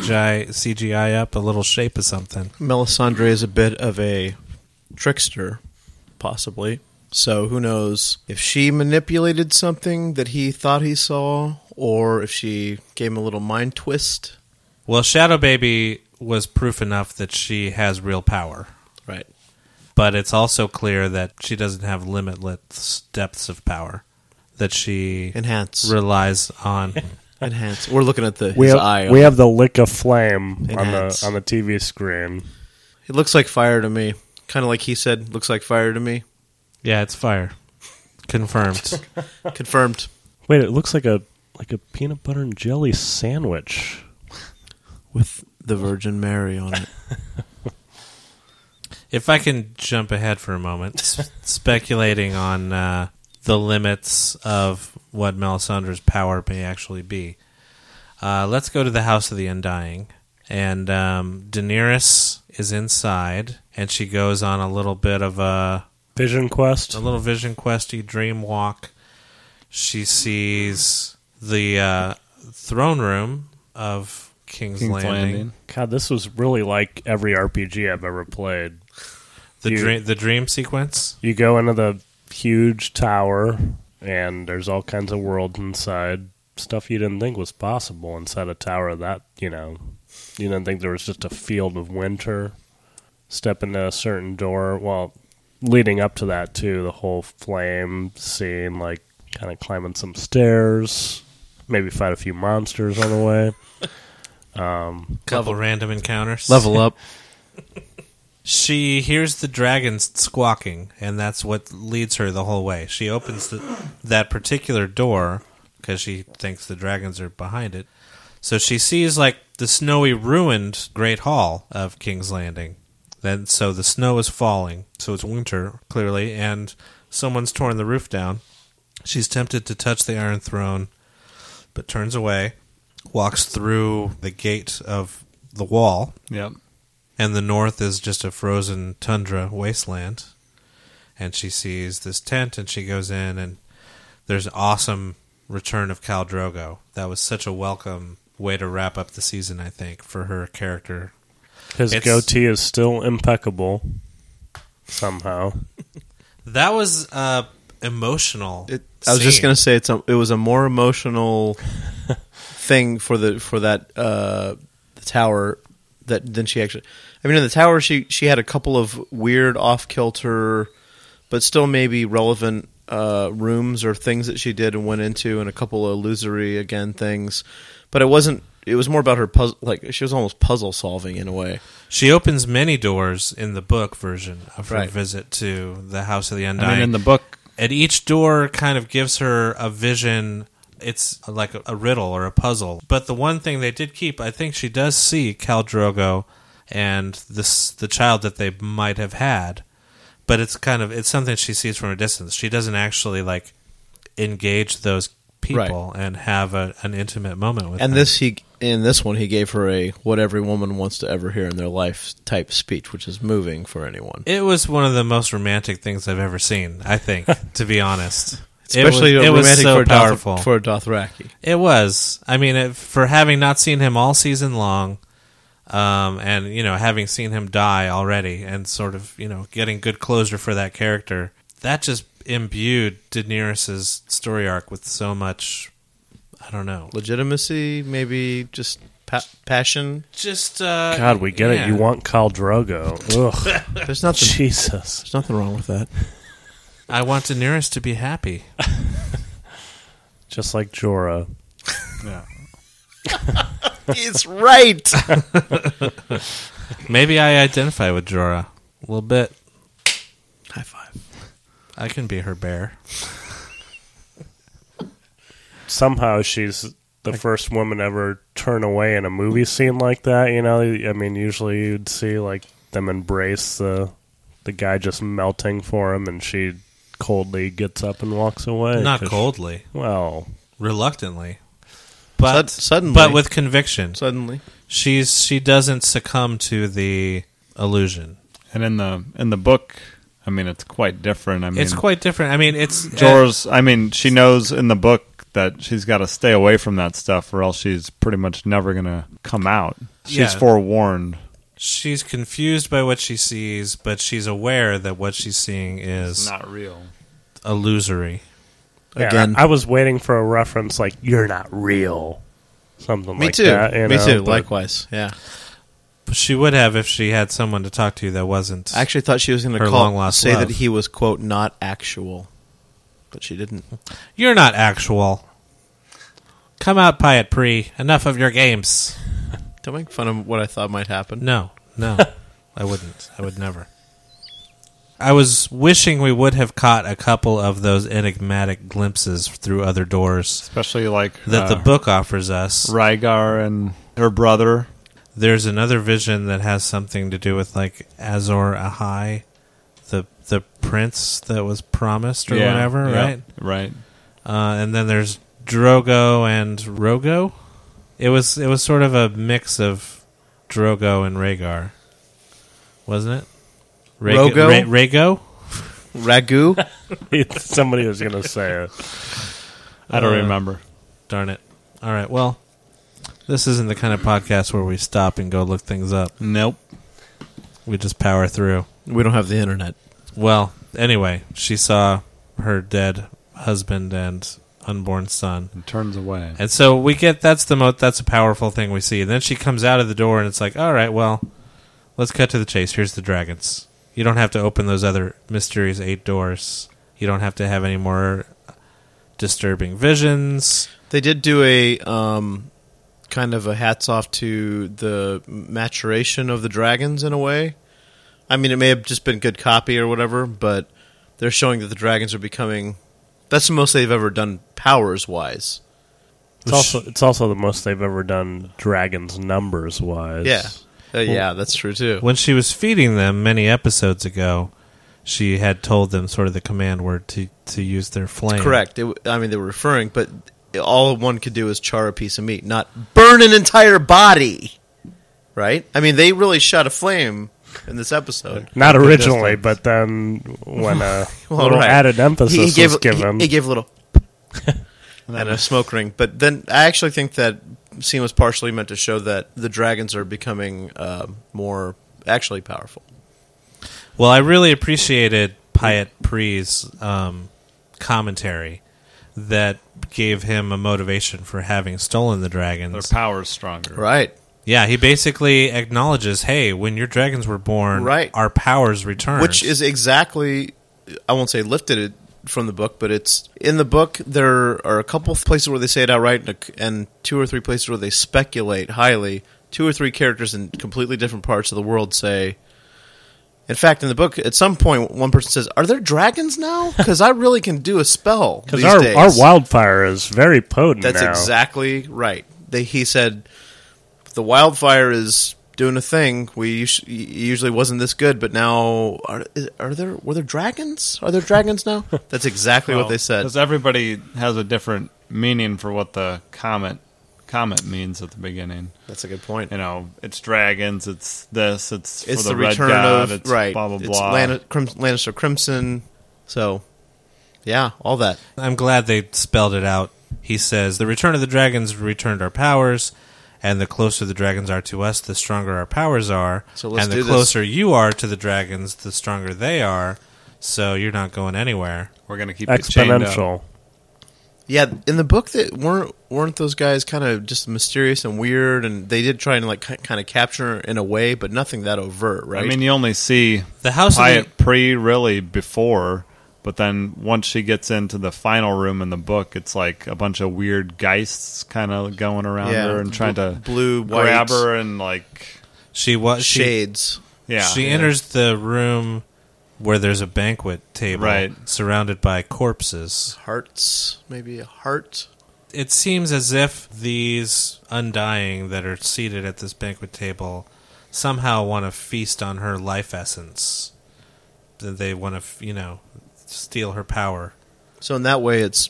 CGI up a little shape of something. Melisandre is a bit of a trickster, possibly. So who knows if she manipulated something that he thought he saw, or if she gave him a little mind twist. Well, Shadow Baby was proof enough that she has real power. Right. But it's also clear that she doesn't have limitless depths of power. That she Enhance. relies on. Enhance. We're looking at We his have, eye. we have the lick of flame Enhance. on the TV screen. It looks like fire to me. Kind of like he said, looks like fire to me. Yeah, it's fire. Confirmed. Confirmed. Wait, it looks like a peanut butter and jelly sandwich. With the Virgin Mary on it. If I can jump ahead for a moment, speculating on the limits of what Melisandre's power may actually be. Let's go to the House of the Undying. And Daenerys is inside, and she goes on a little bit of a Vision quest. little vision questy dream walk. She sees the throne room of King's Landing. God, this was really like every RPG I've ever played. The dream sequence. You go into huge tower, and there's all kinds of worlds inside. Stuff you didn't think was possible inside a tower that, you didn't think there was just a field of winter. Step into a certain door. Well, leading up to that, too, the whole flame scene, like kind of climbing some stairs, maybe fight a few monsters on the way. Couple random encounters. Level up. She hears the dragons squawking, and that's what leads her the whole way. She opens that particular door because she thinks the dragons are behind it. So she sees like the snowy, ruined Great Hall of King's Landing. So the snow is falling, so it's winter, clearly, and someone's torn the roof down. She's tempted to touch the Iron Throne, but turns away, walks through the gate of the wall, Yep. and the north is just a frozen tundra wasteland. And she sees this tent, and she goes in, and there's an awesome return of Khal Drogo. That was such a welcome way to wrap up the season, I think, for her character. His goatee is still impeccable, somehow. That was emotional. I was just scene. going to say it was a more emotional thing for that the tower than she actually. I mean, in the tower, she had a couple of weird, off kilter, but still maybe relevant rooms or things that she did and went into, and a couple of illusory again things. But it wasn't. It was more about her puzzle. Like she was almost puzzle solving in a way. She opens many doors in the book version of her Right. visit to the House of the Undying. I mean, in the book, And each door kind of gives her a vision. It's like a riddle or a puzzle. But the one thing they did keep, I think she does see Khal Drogo and the child that they might have had. But it's something she sees from a distance. She doesn't actually like engage those people and have an intimate moment with And them. in this one, he gave her a what every woman wants to ever hear in their life type speech, which is moving for anyone. It was one of the most romantic things I've ever seen, I think, to be honest. Especially it was romantic so for powerful. for a Dothraki. It was. I mean, for having not seen him all season long, and having seen him die already, and sort of getting good closure for that character, that just imbued Daenerys' story arc with so much. I don't know, Legitimacy, maybe just passion. just God, we get it. You want Khal Drogo. Ugh. There's nothing. Jesus. There's nothing wrong with that. I want Daenerys to be happy. Just like Jorah. yeah. He's right. Maybe I identify with Jorah a little bit. High five. I can be her bear. Somehow she's the first woman ever turn away in a movie scene like that. I mean, usually you'd see like them embrace the guy just melting for him, and she coldly gets up and walks away. Not 'cause coldly, well, reluctantly, but Suddenly. but with conviction. Suddenly. She doesn't succumb to the illusion. And in the book, I mean, it's quite different. I mean, It's quite different. I mean, it's Jorah's. I mean, she knows in the book that she's got to stay away from that stuff, or else she's pretty much never going to come out. She's Yeah. forewarned. she's confused by what she sees, but she's aware that what she's seeing is Not real. illusory. yeah, Again. I was waiting for a reference like "You're not real," something Me like too. that. Me too. but Likewise. Yeah. But she would have if she had someone to talk to that wasn't. I actually thought she was going Her to long-lost say love. that he was quote not actual, but she didn't. You're not actual. Come out, Pyat Pri. Enough of your games. Don't make fun of what I thought might happen. No, I wouldn't. I would never. I was wishing we would have caught a couple of those enigmatic glimpses through other doors Especially like that the book offers us. Rhaegar and her brother. There's another vision that has something to do with like Azor Ahai, the prince that was promised or whatever, yeah, right? Right. And then there's Drogo and Rogo. It was sort of a mix of Drogo and Rhaegar, wasn't it? Rogo? Rhaego? Ragu. somebody was going to say it. I don't remember. Darn it. All right, well, this isn't the kind of podcast where we stop and go look things up. Nope. We just power through. We don't have the internet. Well, anyway, she saw her dead husband and unborn son. And turns away. And so we get that's a powerful thing we see. And then she comes out of the door, and it's like, all right, well, let's cut to the chase. Here's the dragons. You don't have to open those other mysterious 8 doors. You don't have to have any more disturbing visions. They did do a kind of a hats off to the maturation of the dragons in a way. I mean, it may have just been good copy or whatever, but they're showing that the dragons are becoming. That's the most they've ever done powers wise. It's also the most they've ever done dragons numbers wise. Yeah. Yeah, that's true too. When she was feeding them many episodes ago, she had told them sort of the command word to use their flame. Correct. They were referring, but all one could do is char a piece of meat, not burn an entire body. Right? I mean, they really shot a flame in this episode. Not originally, but then when a little added emphasis was given. He gave a little and a smoke ring. But then I actually think that scene was partially meant to show that the dragons are becoming more actually powerful. Well, I really appreciated Pyat Pre's commentary that gave him a motivation for having stolen the dragons. Their power's stronger. Right. Yeah, he basically acknowledges, hey, when your dragons were born, our powers returned. Which is exactly, I won't say lifted it from the book, but it's in the book. There are a couple of places where they say it outright, and 2 or 3 places where they speculate highly. 2 or 3 characters in completely different parts of the world say. In fact, in the book, at some point, one person says, "Are there dragons now? Because I really can do a spell these days." Our wildfire is very potent. That's now. exactly right. He said, "The wildfire is doing a thing. Usually wasn't this good, but now were there dragons? Are there dragons now?" That's exactly what they said. Because everybody has a different meaning for what the comet means at the beginning. That's a good point. You know, it's dragons, it's this, it's for the Red return God, of it's right. blah blah It's blah. Lannister Crimson. So, yeah, all that. I'm glad they spelled it out. He says, the return of the dragons returned our powers, and the closer the dragons are to us, the stronger our powers are. So let's and do the closer you are to the dragons, the stronger they are. So you're not going anywhere. We're going to keep it chained up. Exponential. Yeah, in the book, that weren't those guys kind of just mysterious and weird, and they did try and like kind of capture in a way, but nothing that overt, right? I mean, you only see The House Pyat of the... Pre really before, but then once she gets into the final room in the book, it's like a bunch of weird geists kind of going around her and trying to blue, grab white, her and like shades. She enters the room where there's a banquet table surrounded by corpses. Hearts, maybe a heart. It seems as if these undying that are seated at this banquet table somehow want to feast on her life essence. They want to, steal her power. So in that way, it's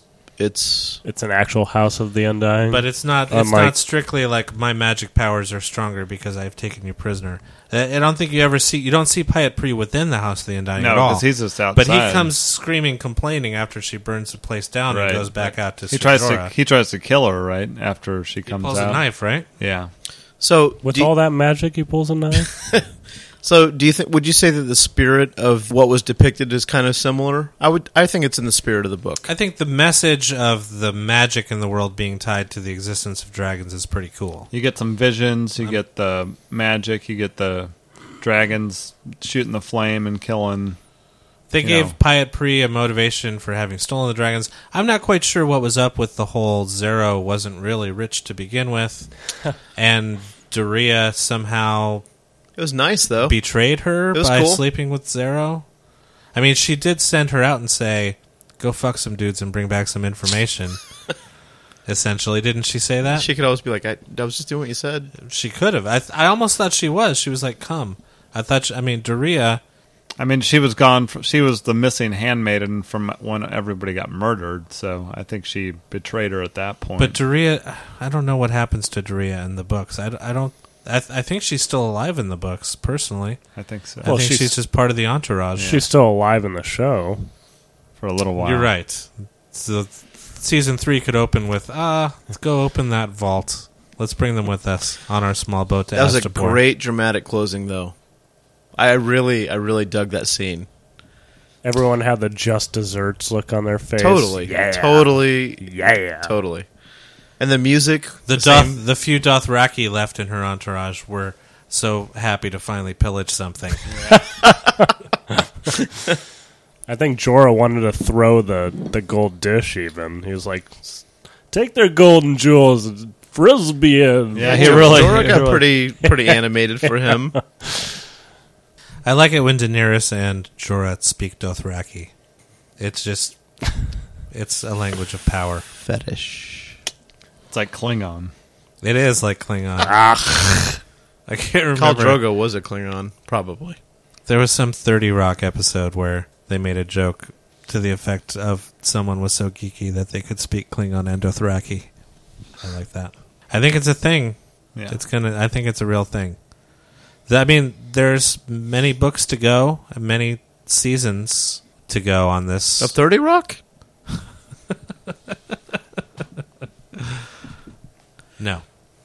an actual House of the Undying. But it's not. It's not strictly like my magic powers are stronger because I've taken you prisoner. I don't think you ever see. You don't see Pyat Pre within the House of the Undying at all. No, because he's just outside. But he comes screaming, complaining after she burns the place down and goes back out to. He tries to kill her right after she comes out. He pulls a knife, right? Yeah. So with all that magic, he pulls a knife. So, would you say that the spirit of what was depicted is kind of similar? I think it's in the spirit of the book. I think the message of the magic in the world being tied to the existence of dragons is pretty cool. You get some visions, you get the magic, you get the dragons shooting the flame and killing. They gave Pyat Pre a motivation for having stolen the dragons. I'm not quite sure what was up with the whole Zero wasn't really rich to begin with, and Dorea somehow... It was nice, though. Betrayed her by sleeping with Zero. I mean, she did send her out and say, go fuck some dudes and bring back some information. Essentially, didn't she say that? She could always be like, I was just doing what you said. She could have. I almost thought she was. She was like, come. Dorea... I mean, she was gone. She was the missing handmaiden from when everybody got murdered, so I think she betrayed her at that point. But Dorea... I don't know what happens to Dorea in the books. I think she's still alive in the books, personally. I think so. I think she's just part of the entourage. She's still alive in the show. For a little while. You're right. So season 3 could open with, let's go open that vault. Let's bring them with us on our small boat to Astapor. That was a great dramatic closing, though. I really dug that scene. Everyone had the just desserts look on their face. Totally. Yeah. Totally. Yeah. Totally. And the music, The few Dothraki left in her entourage were so happy to finally pillage something. I think Jorah wanted to throw the gold dish even. He was like, take their golden jewels and frisbee in. Yeah, he really Jorah got pretty animated for him. I like it when Daenerys and Jorah speak Dothraki. It's just, it's a language of power. Fetish. It's like Klingon. It is like Klingon. I can't Khal remember. Drogo was a Klingon, probably. There was some 30 Rock episode where they made a joke to the effect of someone was so geeky that they could speak Klingon and Dothraki. I like that. I think it's a thing. Yeah. I think it's a real thing. I mean, there's many books to go, and many seasons to go on this. Of 30 Rock? No.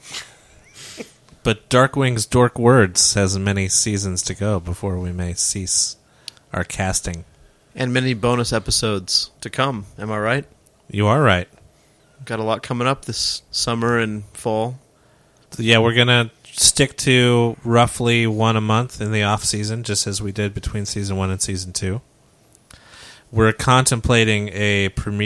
But Darkwing's Dork Words has many seasons to go before we may cease our casting. And many bonus episodes to come. Am I right? You are right. Got a lot coming up this summer and fall. So yeah, we're going to stick to roughly one a month in the off season, just as we did between season 1 and season 2. We're contemplating a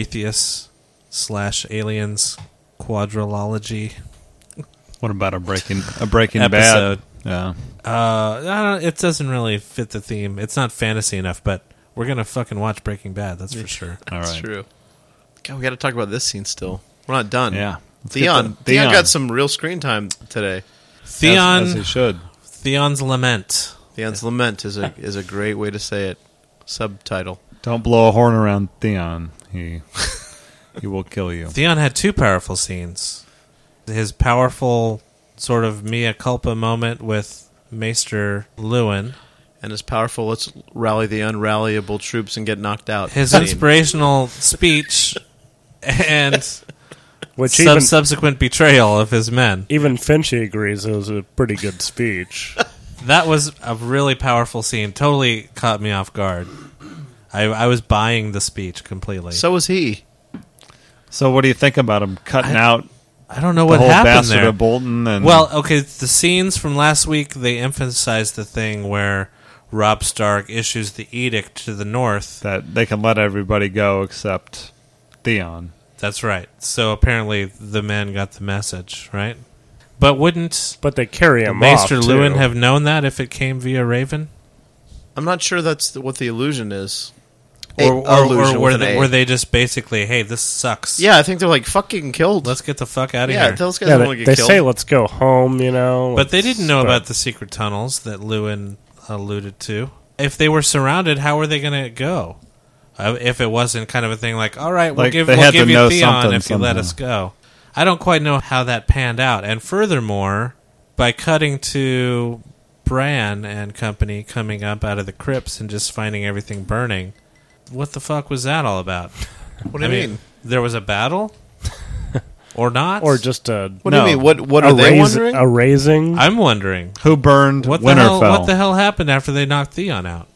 Prometheus/Aliens quadrilogy. What about a Breaking Episode. Bad? Yeah. It doesn't really fit the theme. It's not fantasy enough, but we're going to fucking watch Breaking Bad, that's for sure. All That's right. true. God, we got to talk about this scene still. We're not done. Yeah. Theon got some real screen time today. As he should. Theon's Lament. Theon's Lament is a great way to say it. Subtitle. Don't blow a horn around Theon. He will kill you. Theon had two powerful scenes. His powerful sort of mea culpa moment with Maester Luwin. And as powerful, let's rally the unrallyable troops and get knocked out. His scene. inspirational speech and Which subsequent betrayal of his men. even Finchy agrees it was a pretty good speech. That was a really powerful scene. Totally caught me off guard. I was buying the speech completely. So was he. So what do you think about him cutting out I don't know the what whole happened bastard there. of Bolton? And Well, okay, the scenes from last week, they emphasized the thing where Robb Stark issues the edict to the north. that they can let everybody go except Theon. That's right. So apparently the men got the message, right? But wouldn't But they carry him Maester off, Luwin too. have known that if it came via Raven? I'm not sure that's what the illusion is. Or Illusion were with an A. were they just basically, hey, this sucks. Yeah, I think they're like, fucking killed. Let's get the fuck out of yeah, here. those guys Yeah, don't want they to get killed. say let's go home, you know. But they didn't know but- about the secret tunnels that Luwin alluded to. If they were surrounded, how were they going to go? If it wasn't kind of a thing like, all right, we'll Like, give they had to you know Theon something if you let somehow. us go. I don't quite know how that panned out. And furthermore, by cutting to Bran and company coming up out of the crypts and just finding everything burning, what the fuck was that all about? What do you mean? There was a battle? Or not? Or just a, What No. do you mean? What are they wondering? a raising. I'm wondering. Who burned What Winterfell? the hell happened after they knocked Theon out?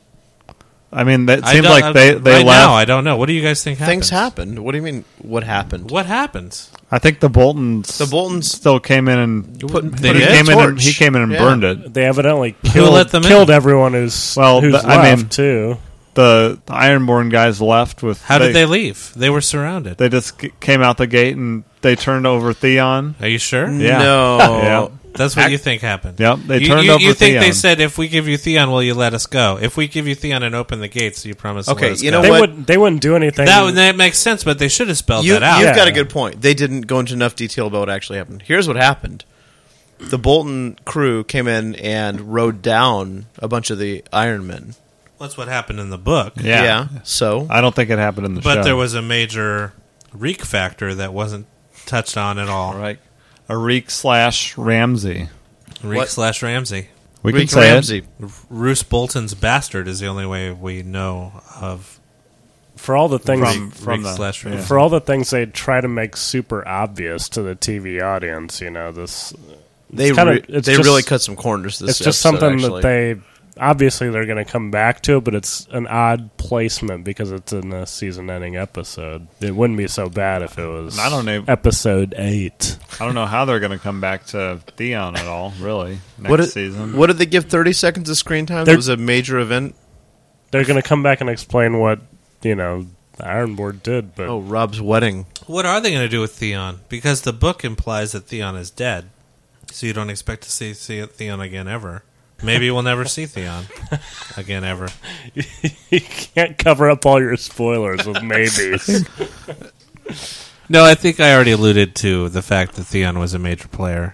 I mean, it I seemed don't- like they right left. now, I don't know. What do you guys think happened? Things happened. What do you mean? What happened? What happened? I think the Boltons. The Boltons still came in and They he did? came in. And, Torch. he came in and Yeah. burned it. They evidently let them in? killed everyone who's Well, who's I left, mean- too. The Ironborn guys left with. How did they leave? They were surrounded. They just came out the gate and they turned over Theon. Are you sure? Yeah. No. Yeah. That's what you think happened. Yep, they You- turned you, over You think they Theon. said, if we give you Theon, will you let us go? If we give you Theon and open the gates, you promise to Okay, let us you go. know what? They wouldn't do anything. That makes sense, but they should have spelled You've that out. got a Yeah. good point. They didn't go into enough detail about what actually happened. Here's what happened. The Bolton crew came in and rode down a bunch of the Iron Men. That's what happened in the book. Yeah. So I don't think it happened in the show. But there was a major reek factor that wasn't touched on at all. right. Arik/Ramsey. Reek What? / Ramsey. We can Rick say Ramsey. Roose Bolton's bastard is the only way we know of for all the things From Reek the- / Ramsey. for all the things they try to make super obvious to the TV audience. You know, this They kinda- re- it's they just- really cut some corners this it's just episode, something actually. that they obviously they're going to come back to it, but it's an odd placement because it's in a season-ending episode. It wouldn't be so bad if it was I don't know. episode 8. I don't know how they're going to come back to Theon at all, really, next season. What did they give 30 seconds of screen time? That was a major event. They're going to come back and explain what, the Ironborn did. But Oh, Rob's wedding. What are they going to do with Theon? Because the book implies that Theon is dead, so you don't expect to see Theon again ever. Maybe we'll never see Theon again ever. you can't cover up all your spoilers with maybes. No, I think I already alluded to the fact that Theon was a major player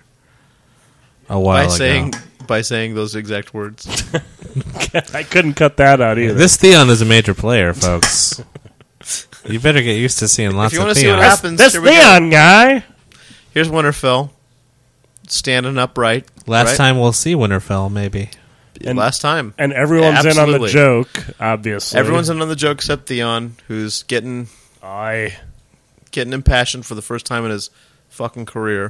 a while ago. By saying those exact words. I couldn't cut that out either. This Theon is a major player, folks. You better get used to seeing lots If you of want to see what Theon. happens, this here we go. Theon guy. Here's Winterfell. Standing upright. Last right? time we'll see Winterfell, maybe. Last time. And everyone's in on the Absolutely. joke, obviously. Everyone's in on the joke except Theon, who's getting impassioned for the first time in his fucking career.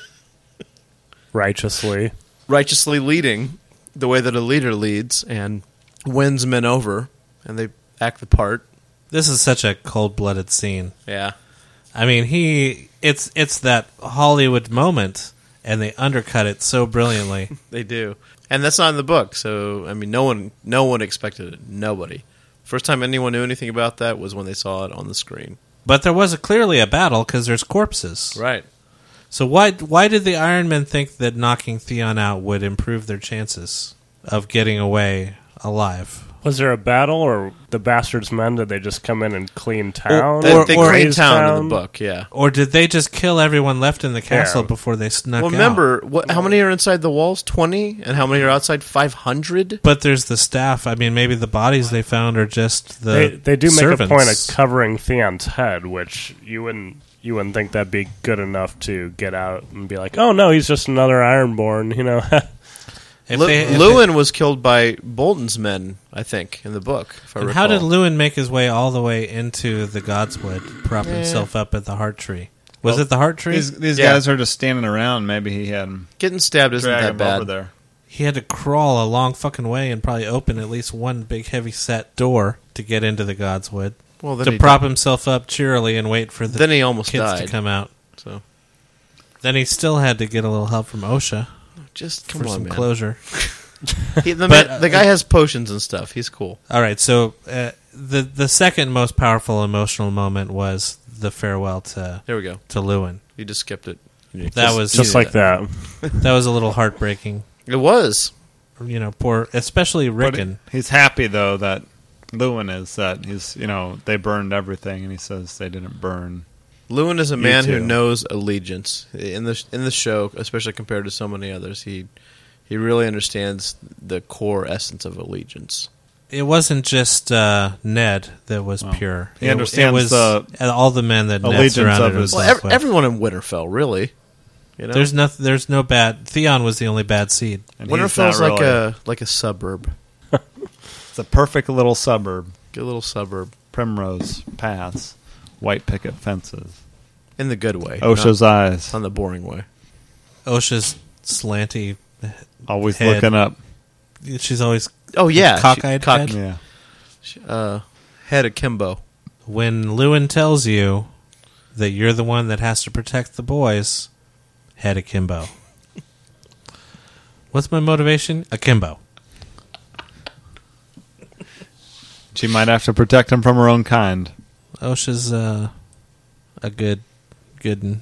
righteously. Righteously leading the way that a leader leads and wins men over, and they act the part. This is such a cold-blooded scene. Yeah. I mean, it's that Hollywood moment, and they undercut it so brilliantly. They do. And that's not in the book, so, I mean, no one expected it. Nobody. First time anyone knew anything about that was when they saw it on the screen. But there was clearly a battle because there's corpses. Right. So why did the Iron Men think that knocking Theon out would improve their chances of getting away alive? Was there a battle, or the Bastards' Men, did they just come in and clean town? They cleaned raise town in the book, yeah. Or did they just kill everyone left in the castle Yeah. before they snuck Well, out? remember, how many are inside the walls? 20? And how many are outside? 500? But there's the staff. I mean, maybe the bodies they found are just the They do make servants. a point of covering Theon's head, which you wouldn't think that'd be good enough to get out and be like, oh no, he's just another Ironborn, If they- Lewin was killed by Bolton's men, I think, in the book. If I And recall. how did Lewin make his way all the way into the Godswood, prop himself up at the Heart Tree? Was it the Heart Tree? These Yeah. guys are just standing around. Maybe he had them Getting stabbed isn't drag that him bad. over there. He had to crawl a long fucking way and probably open at least one big heavy set door to get into the Godswood. Well, then To he prop himself up cheerily and wait for the Then he almost kids died. to come out. So Then he still had to get a little help from OSHA just for come on, some man. closure. The guy has potions and stuff. He's cool. All right, so the second most powerful emotional moment was the farewell to There we go. Lewin. You just skipped it. That was just like that. That was a little heartbreaking. It was. Poor, especially But Rickon. he's happy though that Lewin is that he's they burned everything, and he says they didn't burn. Lewin is a man who too. knows allegiance in the show, especially compared to so many others. He really understands the core essence of allegiance. It wasn't just Ned that was pure. he It understands was the all the men that Ned allegiance surrounded of his- himself with. Everyone in Winterfell, really. You know? There's no bad. Theon was the only bad seed. and he's Winterfell's not really- like a suburb, it's a perfect little suburb. good little suburb Primrose paths, white picket fences, in the good way. OSHA's eyes, not on the boring way. OSHA's slanty. always head. looking up. She's always Oh yeah, cockeyed head. Yeah, head akimbo. When Lewin tells you that you're the one that has to protect the boys, head akimbo. What's my motivation? Akimbo. she might have to protect him from her own kind. OSHA's a good one.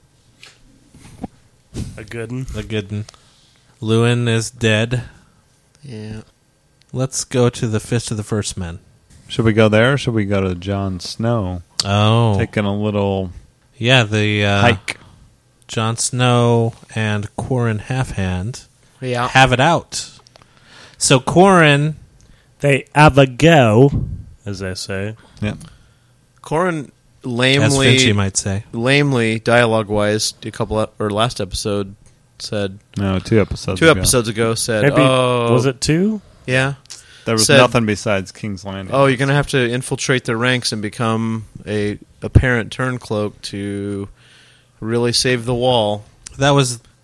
A good one. A good one. Lewin is dead. Yeah. Let's go to the Fist of the First Men. Should we go there, or should we go to Jon Snow? Oh. Taking a little Yeah, the hike. Jon Snow and Quarren Halfhand Yeah. have it out. So Quarren, They have a go, as they say. Yeah. Corin as Finchy might say, lamely, dialogue-wise, last episode said No, 2 episodes. two ago. episodes ago said, Maybe "Oh, was it 2? Yeah. There was said- nothing besides King's Landing. Oh, you're gonna have to infiltrate the ranks and become a parent turncloak to really save the wall." that was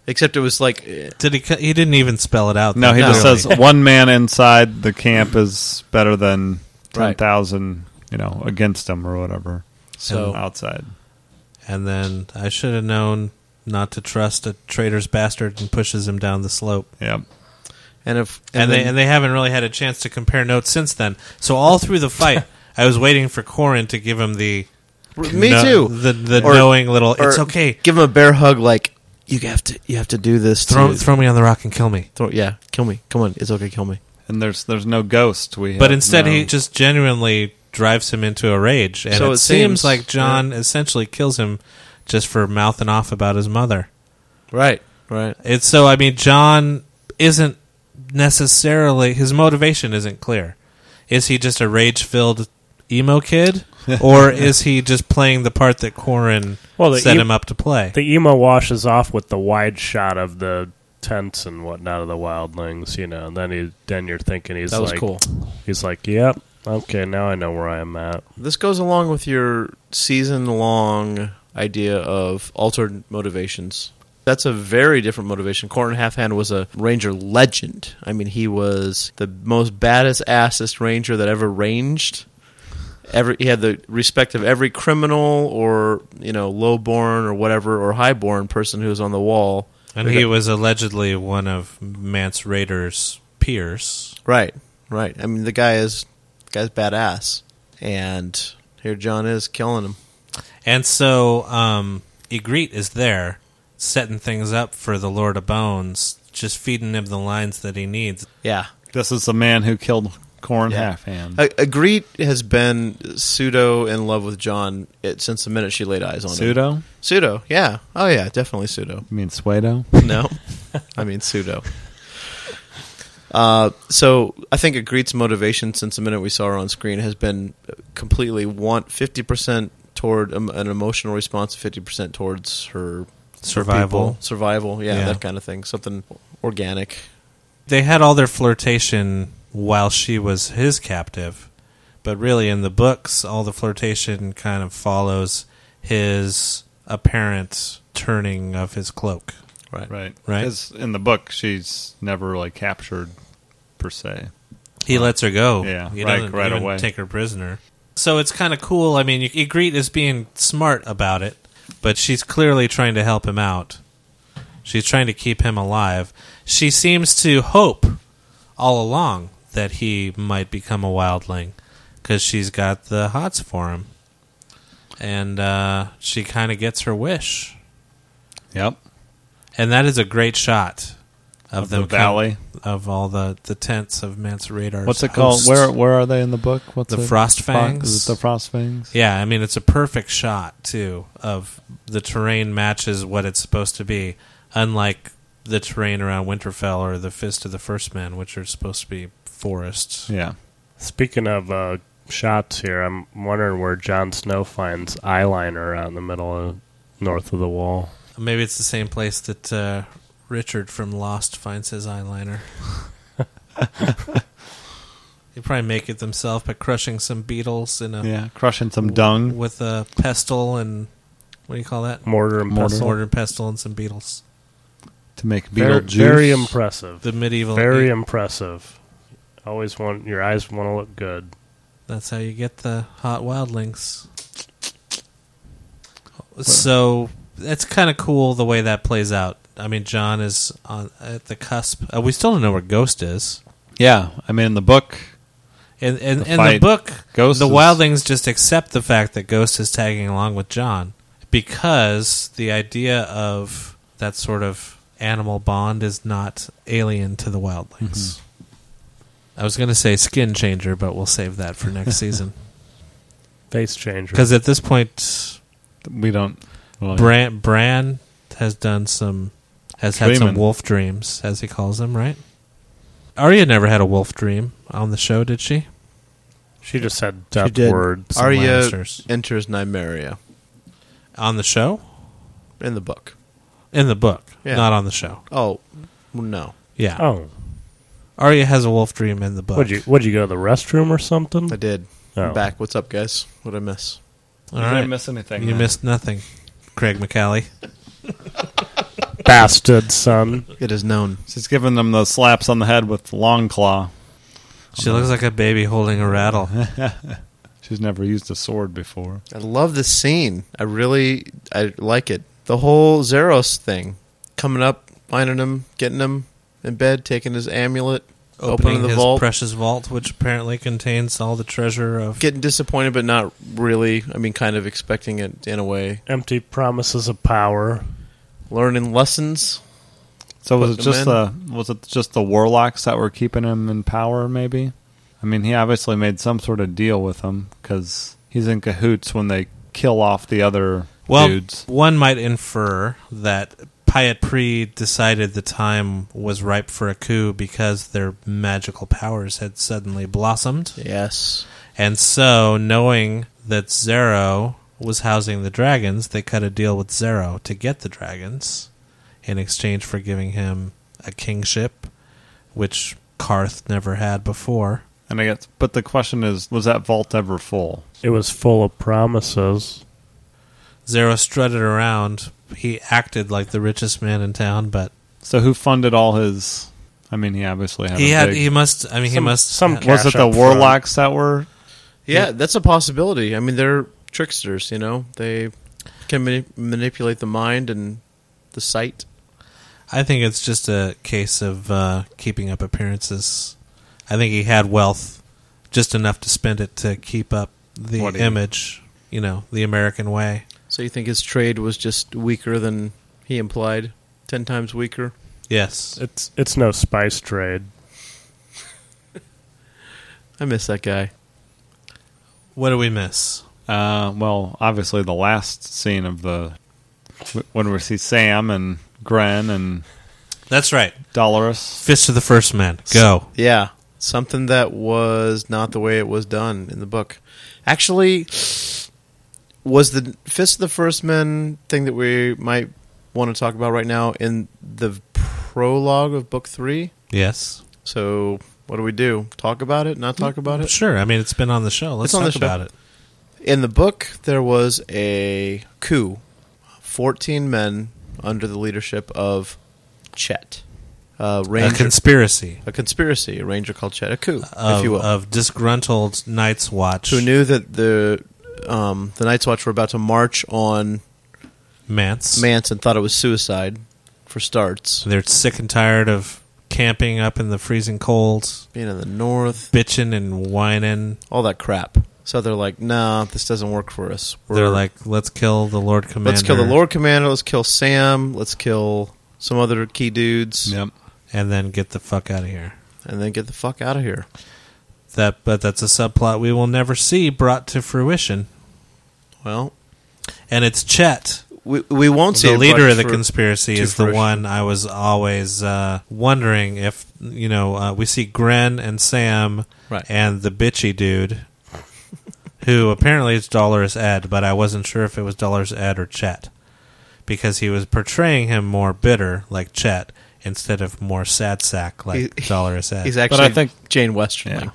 Except it was like Did he didn't even spell it out. No, he though, just really. says one man inside the camp is better than Right. 10,000, against him or whatever. so. Outside. And then I should have known not to trust a traitor's bastard, and pushes him down the slope. Yep. And They haven't really had a chance to compare notes since then. So all through the fight, I was waiting for Corrin to give him the me too. the Or- knowing little. or It's okay. Give him a bear hug, like you have to do this. Throw me on the rock and kill me. Kill me. Come on, it's okay, kill me. And there's no ghost. But instead, he just genuinely drives him into a rage, and So it it seems seems- like John essentially kills him just for mouthing off about his mother. Right. It's so. I mean, John isn't necessarily, his motivation isn't clear. Is he just a rage-filled emo kid, or is he just playing the part that Corrin set him up to play? The emo washes off with the wide shot of the tents and whatnot of the wildlings, and then you're thinking That was cool. He's like, yep, okay, now I know where I am at. This goes along with your season-long idea of altered motivations. That's a very different motivation. Corrin Halfhand was a ranger legend. I mean, he was the most baddest assest ranger that ever ranged. He had the respect of every criminal or lowborn or whatever or highborn person who was on the wall. And he was allegedly one of Mance Raider's peers. Right. I mean, the guy's badass, and here John is killing him. And so Ygritte is there, setting things up for the Lord of Bones, just feeding him the lines that he needs. Yeah. This is the man who killed Corrin Yeah. Halfhand. Ygritte has been pseudo in love with John since the minute she laid eyes on him. Pseudo? Pseudo, yeah. Oh, yeah, definitely pseudo. You mean Suedo? No, I mean pseudo. So I think Ygritte's motivation since the minute we saw her on screen has been completely 50% toward an emotional response, 50% towards her Survival. survival, Yeah. that kind of thing. Something organic. They had all their flirtation while she was his captive, but really in the books, all the flirtation kind of follows his apparent turning of his cloak. Right. 'Cause in the book, she's never really captured, per se. He lets her go. Yeah, he right- doesn't right even away. take her prisoner. So it's kind of cool. I mean, Ygritte is being smart about it, but she's clearly trying to help him out. She's trying to keep him alive. She seems to hope all along that he might become a wildling because she's got the hots for him. And she kind of gets her wish. Yep. And that is a great shot of The them valley. of all the tents of Mance Raidar's What's it called? hosts. Where are they in the book? What's The it? Frost Fangs? Is it the Frost Fangs? Yeah, I mean, it's a perfect shot, too, of the terrain matches what it's supposed to be, unlike the terrain around Winterfell or the Fist of the First Man, which are supposed to be forests. Yeah. Speaking of shots here, I'm wondering where Jon Snow finds eyeliner out in the middle of north of the wall. Maybe it's the same place that Richard from Lost finds his eyeliner. They probably make it themselves by crushing some beetles in a Yeah, crushing some dung. with a pestle and what do you call that? Mortar and pestle. Mortar and pestle and some beetles. To make beetle juice. Very impressive. The medieval. Very impressive. Always want your eyes want to look good. That's how you get the hot wildlings. So it's kind of cool the way that plays out. I mean, John is at the cusp. We still don't know where Ghost is. Yeah, I mean, in the book, In the fight, book, Ghost the is- wildlings just accept the fact that Ghost is tagging along with John because the idea of that sort of animal bond is not alien to the wildlings. I was going to say skin changer, but we'll save that for next season. Face changer. Because at this point, we don't. Well, Bran has done some, has had some Dreamin'. wolf dreams, as he calls them, right? Arya never had a wolf dream on the show, did she? She just had death did. words. Some Arya Lannisters. enters Nymeria On the show? in the book. In the book, Yeah. not on the show. Oh, no. Yeah. Oh, Arya has a wolf dream in the book. would you go to the restroom or something? I did. Oh. I'm back. What's up, guys? What'd I miss? All you right. didn't miss anything. You man. missed nothing, Craig McCalley. bastard son. It is known. She's giving them those slaps on the head with Long Claw. She looks like a baby holding a rattle. She's never used a sword before. I love this scene. I like it. The whole Zeros thing. Coming up, finding him, getting him in bed, taking his amulet, opening the his vault. precious vault, which apparently contains all the treasure of... Getting disappointed, but not really. I mean, kind of expecting it in a way. Empty promises of power. Learning lessons. So was Put them it just the warlocks that were keeping him in power, maybe? I mean, he obviously made some sort of deal with them, because he's in cahoots when they kill off the other dudes. One might infer that Pyat Pri decided the time was ripe for a coup because their magical powers had suddenly blossomed. Yes. And so, knowing that Zero was housing the dragons, they cut a deal with Zero to get the dragons in exchange for giving him a kingship, which Karth never had before. And I guess, but the question is, was that vault ever full? It was full of promises. Zero strutted around. He acted like the richest man in town, but So who funded all his? I mean, he obviously had. he must. I mean, he must. Some have- Was it cash the up warlocks that were? Yeah, that's a possibility. I mean, they're tricksters, They can manipulate the mind and the sight. I think it's just a case of keeping up appearances. I think he had wealth, just enough to spend it to keep up the image, the American way. So you think his trade was just weaker than he implied? 10 times weaker? Yes. It's no spice trade. I miss that guy. What do we miss? Well, obviously the last scene of when we see Sam and Gren and That's right. Dolores. Fist of the First Man. Go. Yeah. Something that was not the way it was done in the book. Actually, was the Fist of the First Men thing that we might want to talk about right now in the prologue of Book 3? Yes. So, what do we do? Talk about it? Not talk about it? Sure. I mean, it's been on the show. Let's It's on talk the show. about it. In the book, there was a coup. 14 men under the leadership of Chet. A Ranger, conspiracy a conspiracy. A ranger called Chet. A coup, if you will. of disgruntled Night's Watch Who knew that the Night's Watch were about to march on Mance. and thought it was suicide, for starts. They're sick and tired of camping up in the freezing cold, Being in the north, bitching and whining. all that crap. So they're like, nah, this doesn't work for us. They're like, let's kill the Lord Commander. let's kill the Lord Commander, let's kill Sam, let's kill some other key dudes, Yep. and then get the fuck out of here. and then get the fuck out of here. But that's a subplot we will never see brought to fruition. Well, And it's Chet. we won't see The it leader brought of the to conspiracy to is the fruition. one I was always wondering if, we see Gren and Sam Right. and the bitchy dude, who apparently is Dolores Ed, but I wasn't sure if it was Dolores Ed or Chet, because he was portraying him more bitter, like Chet, instead of more sad sack, like Dolores Ed. He's actually I think- Jane Westerling.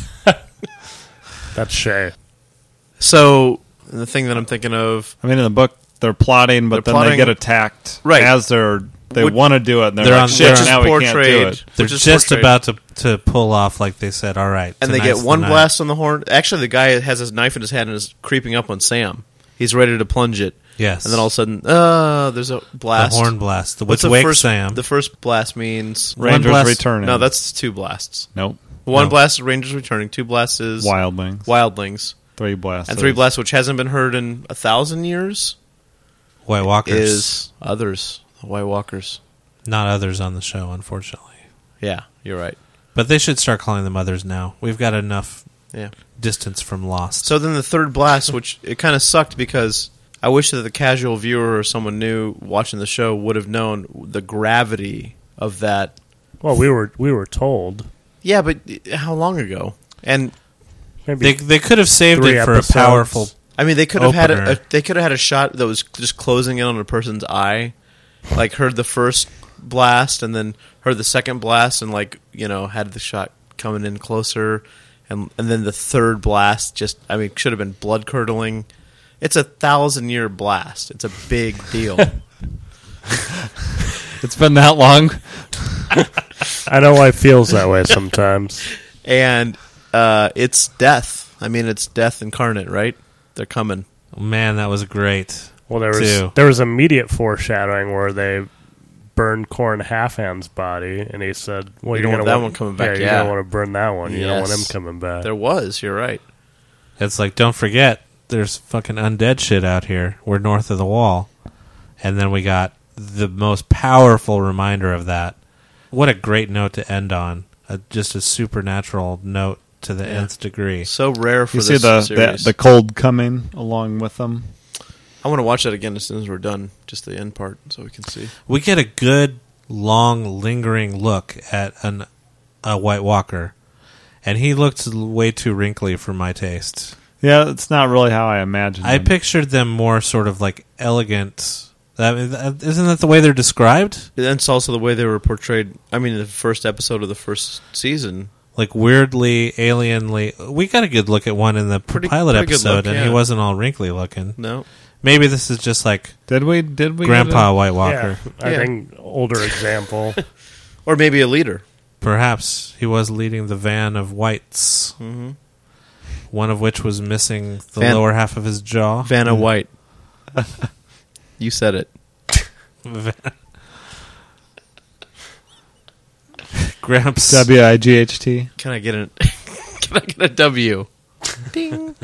That's Shay. So the thing that I'm thinking of, I mean, in the book, they're plotting, but They're then they plotting- get attacked Right. as they Which- want to do it. And they're, they're like, on- shit, they're now we can't do it. They're which is just portrayed. about to pull off, like they said, all right. And they tonight's get one the night. blast on the horn. Actually, the guy has his knife in his hand and is creeping up on Sam. He's ready to plunge it. Yes. And then all of a sudden, there's a The blast. horn blast, which What's the wakes first, Sam. The first blast means... Rangers blast- returning. No, that's 2 blasts. Nope. One No. blast is Rangers returning. 2 blasts is Wildlings. Wildlings. 3 blasts. And 3 blasts, which hasn't been heard in 1,000 years, White Walkers. is others. The White Walkers. Not others on the show, unfortunately. Yeah, you're right. But they should start calling them others now. We've got enough Yeah. distance from Lost. So then the third blast, which it kind of sucked because I wish that the casual viewer or someone new watching the show would have known the gravity of that. Well, we were told. Yeah, but how long ago? And Maybe they could have saved 3 it for episodes. a powerful. I mean, they could have Opener. they could have had a shot that was just closing in on a person's eye, like heard the first blast and then heard the second blast and had the shot coming in closer, and then the third blast should have been blood curdling. It's a 1,000-year blast. It's a big deal. It's been that long. I know why it feels that way sometimes. And it's death. I mean, it's death incarnate, right? They're coming. Man, that was great. Well, too. there was immediate foreshadowing where they burned Corn Halfhand's body, and he said, "Well, You don't want that one coming back, you yeah. don't want to burn that one. You don't want him Yes. coming back." There was. You're right. It's like, don't forget, there's fucking undead shit out here. We're north of the wall. And then we got the most powerful reminder of that. What a great note to end on. Just a supernatural note to the nth degree. So rare for You this see series. the cold coming along with them. I want to watch that again as soon as we're done, just the end part, so we can see. We get a good, long, lingering look at a White Walker. And he looked way too wrinkly for my taste. Yeah, it's not really how I imagined I them. pictured them more sort of like elegant. Isn't that the way they're described? That's also the way they were portrayed. I mean, in the first episode of the first season. Like weirdly, alienly. We got a good look at one in the pilot pretty good episode, look, and yeah. he wasn't all wrinkly looking. No. Maybe this is just like Did we Grandpa White Walker. Yeah, I think older example. Or maybe a leader. Perhaps he was leading the van of whites, one of which was missing the lower half of his jaw. Vanna White. You said it. Gramps. WIGHT? Can I get a Can I get a W? Ding.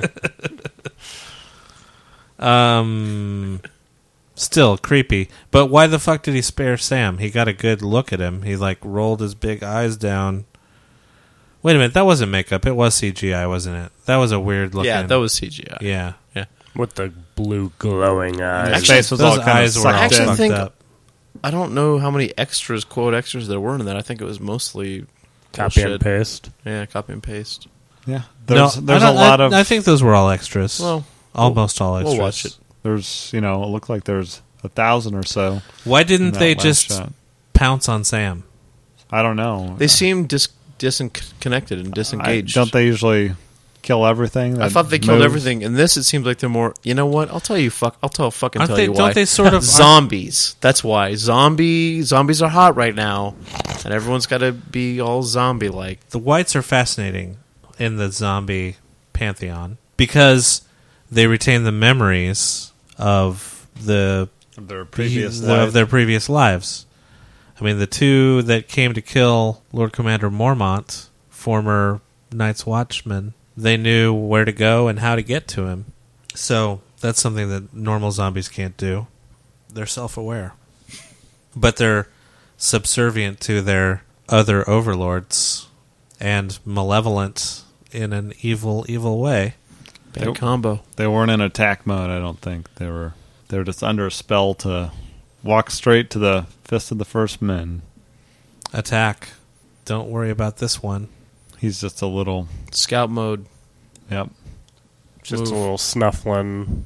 Still creepy. But why the fuck did he spare Sam? He got a good look at him. He like rolled his big eyes down. Wait a minute, that wasn't makeup. It was CGI, wasn't it? That was a weird looking. Yeah, that was CGI. Yeah. With the blue glowing eyes. His face was Those all kind eyes of were all sucked in. actually think- fucked up. I don't know how many extras, quote extras, there were in that. I think it was mostly Copy and bullshit. paste. Yeah, copy and paste. Yeah, there's I a don't- lot of I think those were all extras. Well, almost all extras. we'll watch it. there's it looked like there's 1,000 or so. Why in didn't that they last just shot. pounce on Sam? I don't know. They seem disconnected and disengaged. Don't they usually kill everything? I thought they killed everything. In this, it seems like they're more. You know what? I'll tell you. I'll tell fucking Aren't tell they? you why. Don't they sort of? Zombies. That's why zombies are hot right now, and everyone's got to be all zombie like. The whites are fascinating in the zombie pantheon because they retain the memories of their previous of their previous lives. I mean, the two that came to kill Lord Commander Mormont, former Night's Watchman, they knew where to go and how to get to him. So that's something that normal zombies can't do. They're self-aware. But they're subservient to their other overlords and malevolent in an evil, evil way. Bad combo. They weren't in attack mode. I don't think they were just under a spell to walk straight to the Fist of the First Men. Attack. Don't worry about this one. He's just a little. Scout mode. Yep. Just Move. a little snuffle,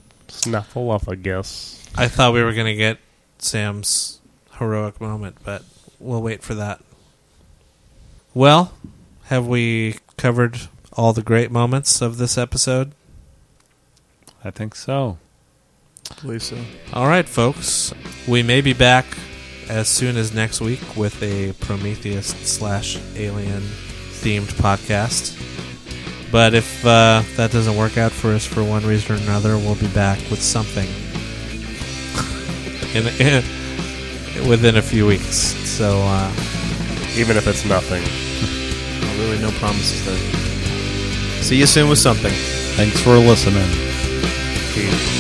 I guess. I thought we were going to get Sam's heroic moment, but we'll wait for that. Well, have we covered all the great moments of this episode? I think so. I believe so. All right, folks. We may be back as soon as next week with a Prometheus/Alien themed podcast. But if that doesn't work out for us for one reason or another, we'll be back with something within a few weeks. So, Even if it's nothing. Really, no promises there. See you soon with something. Thanks for listening. Peace.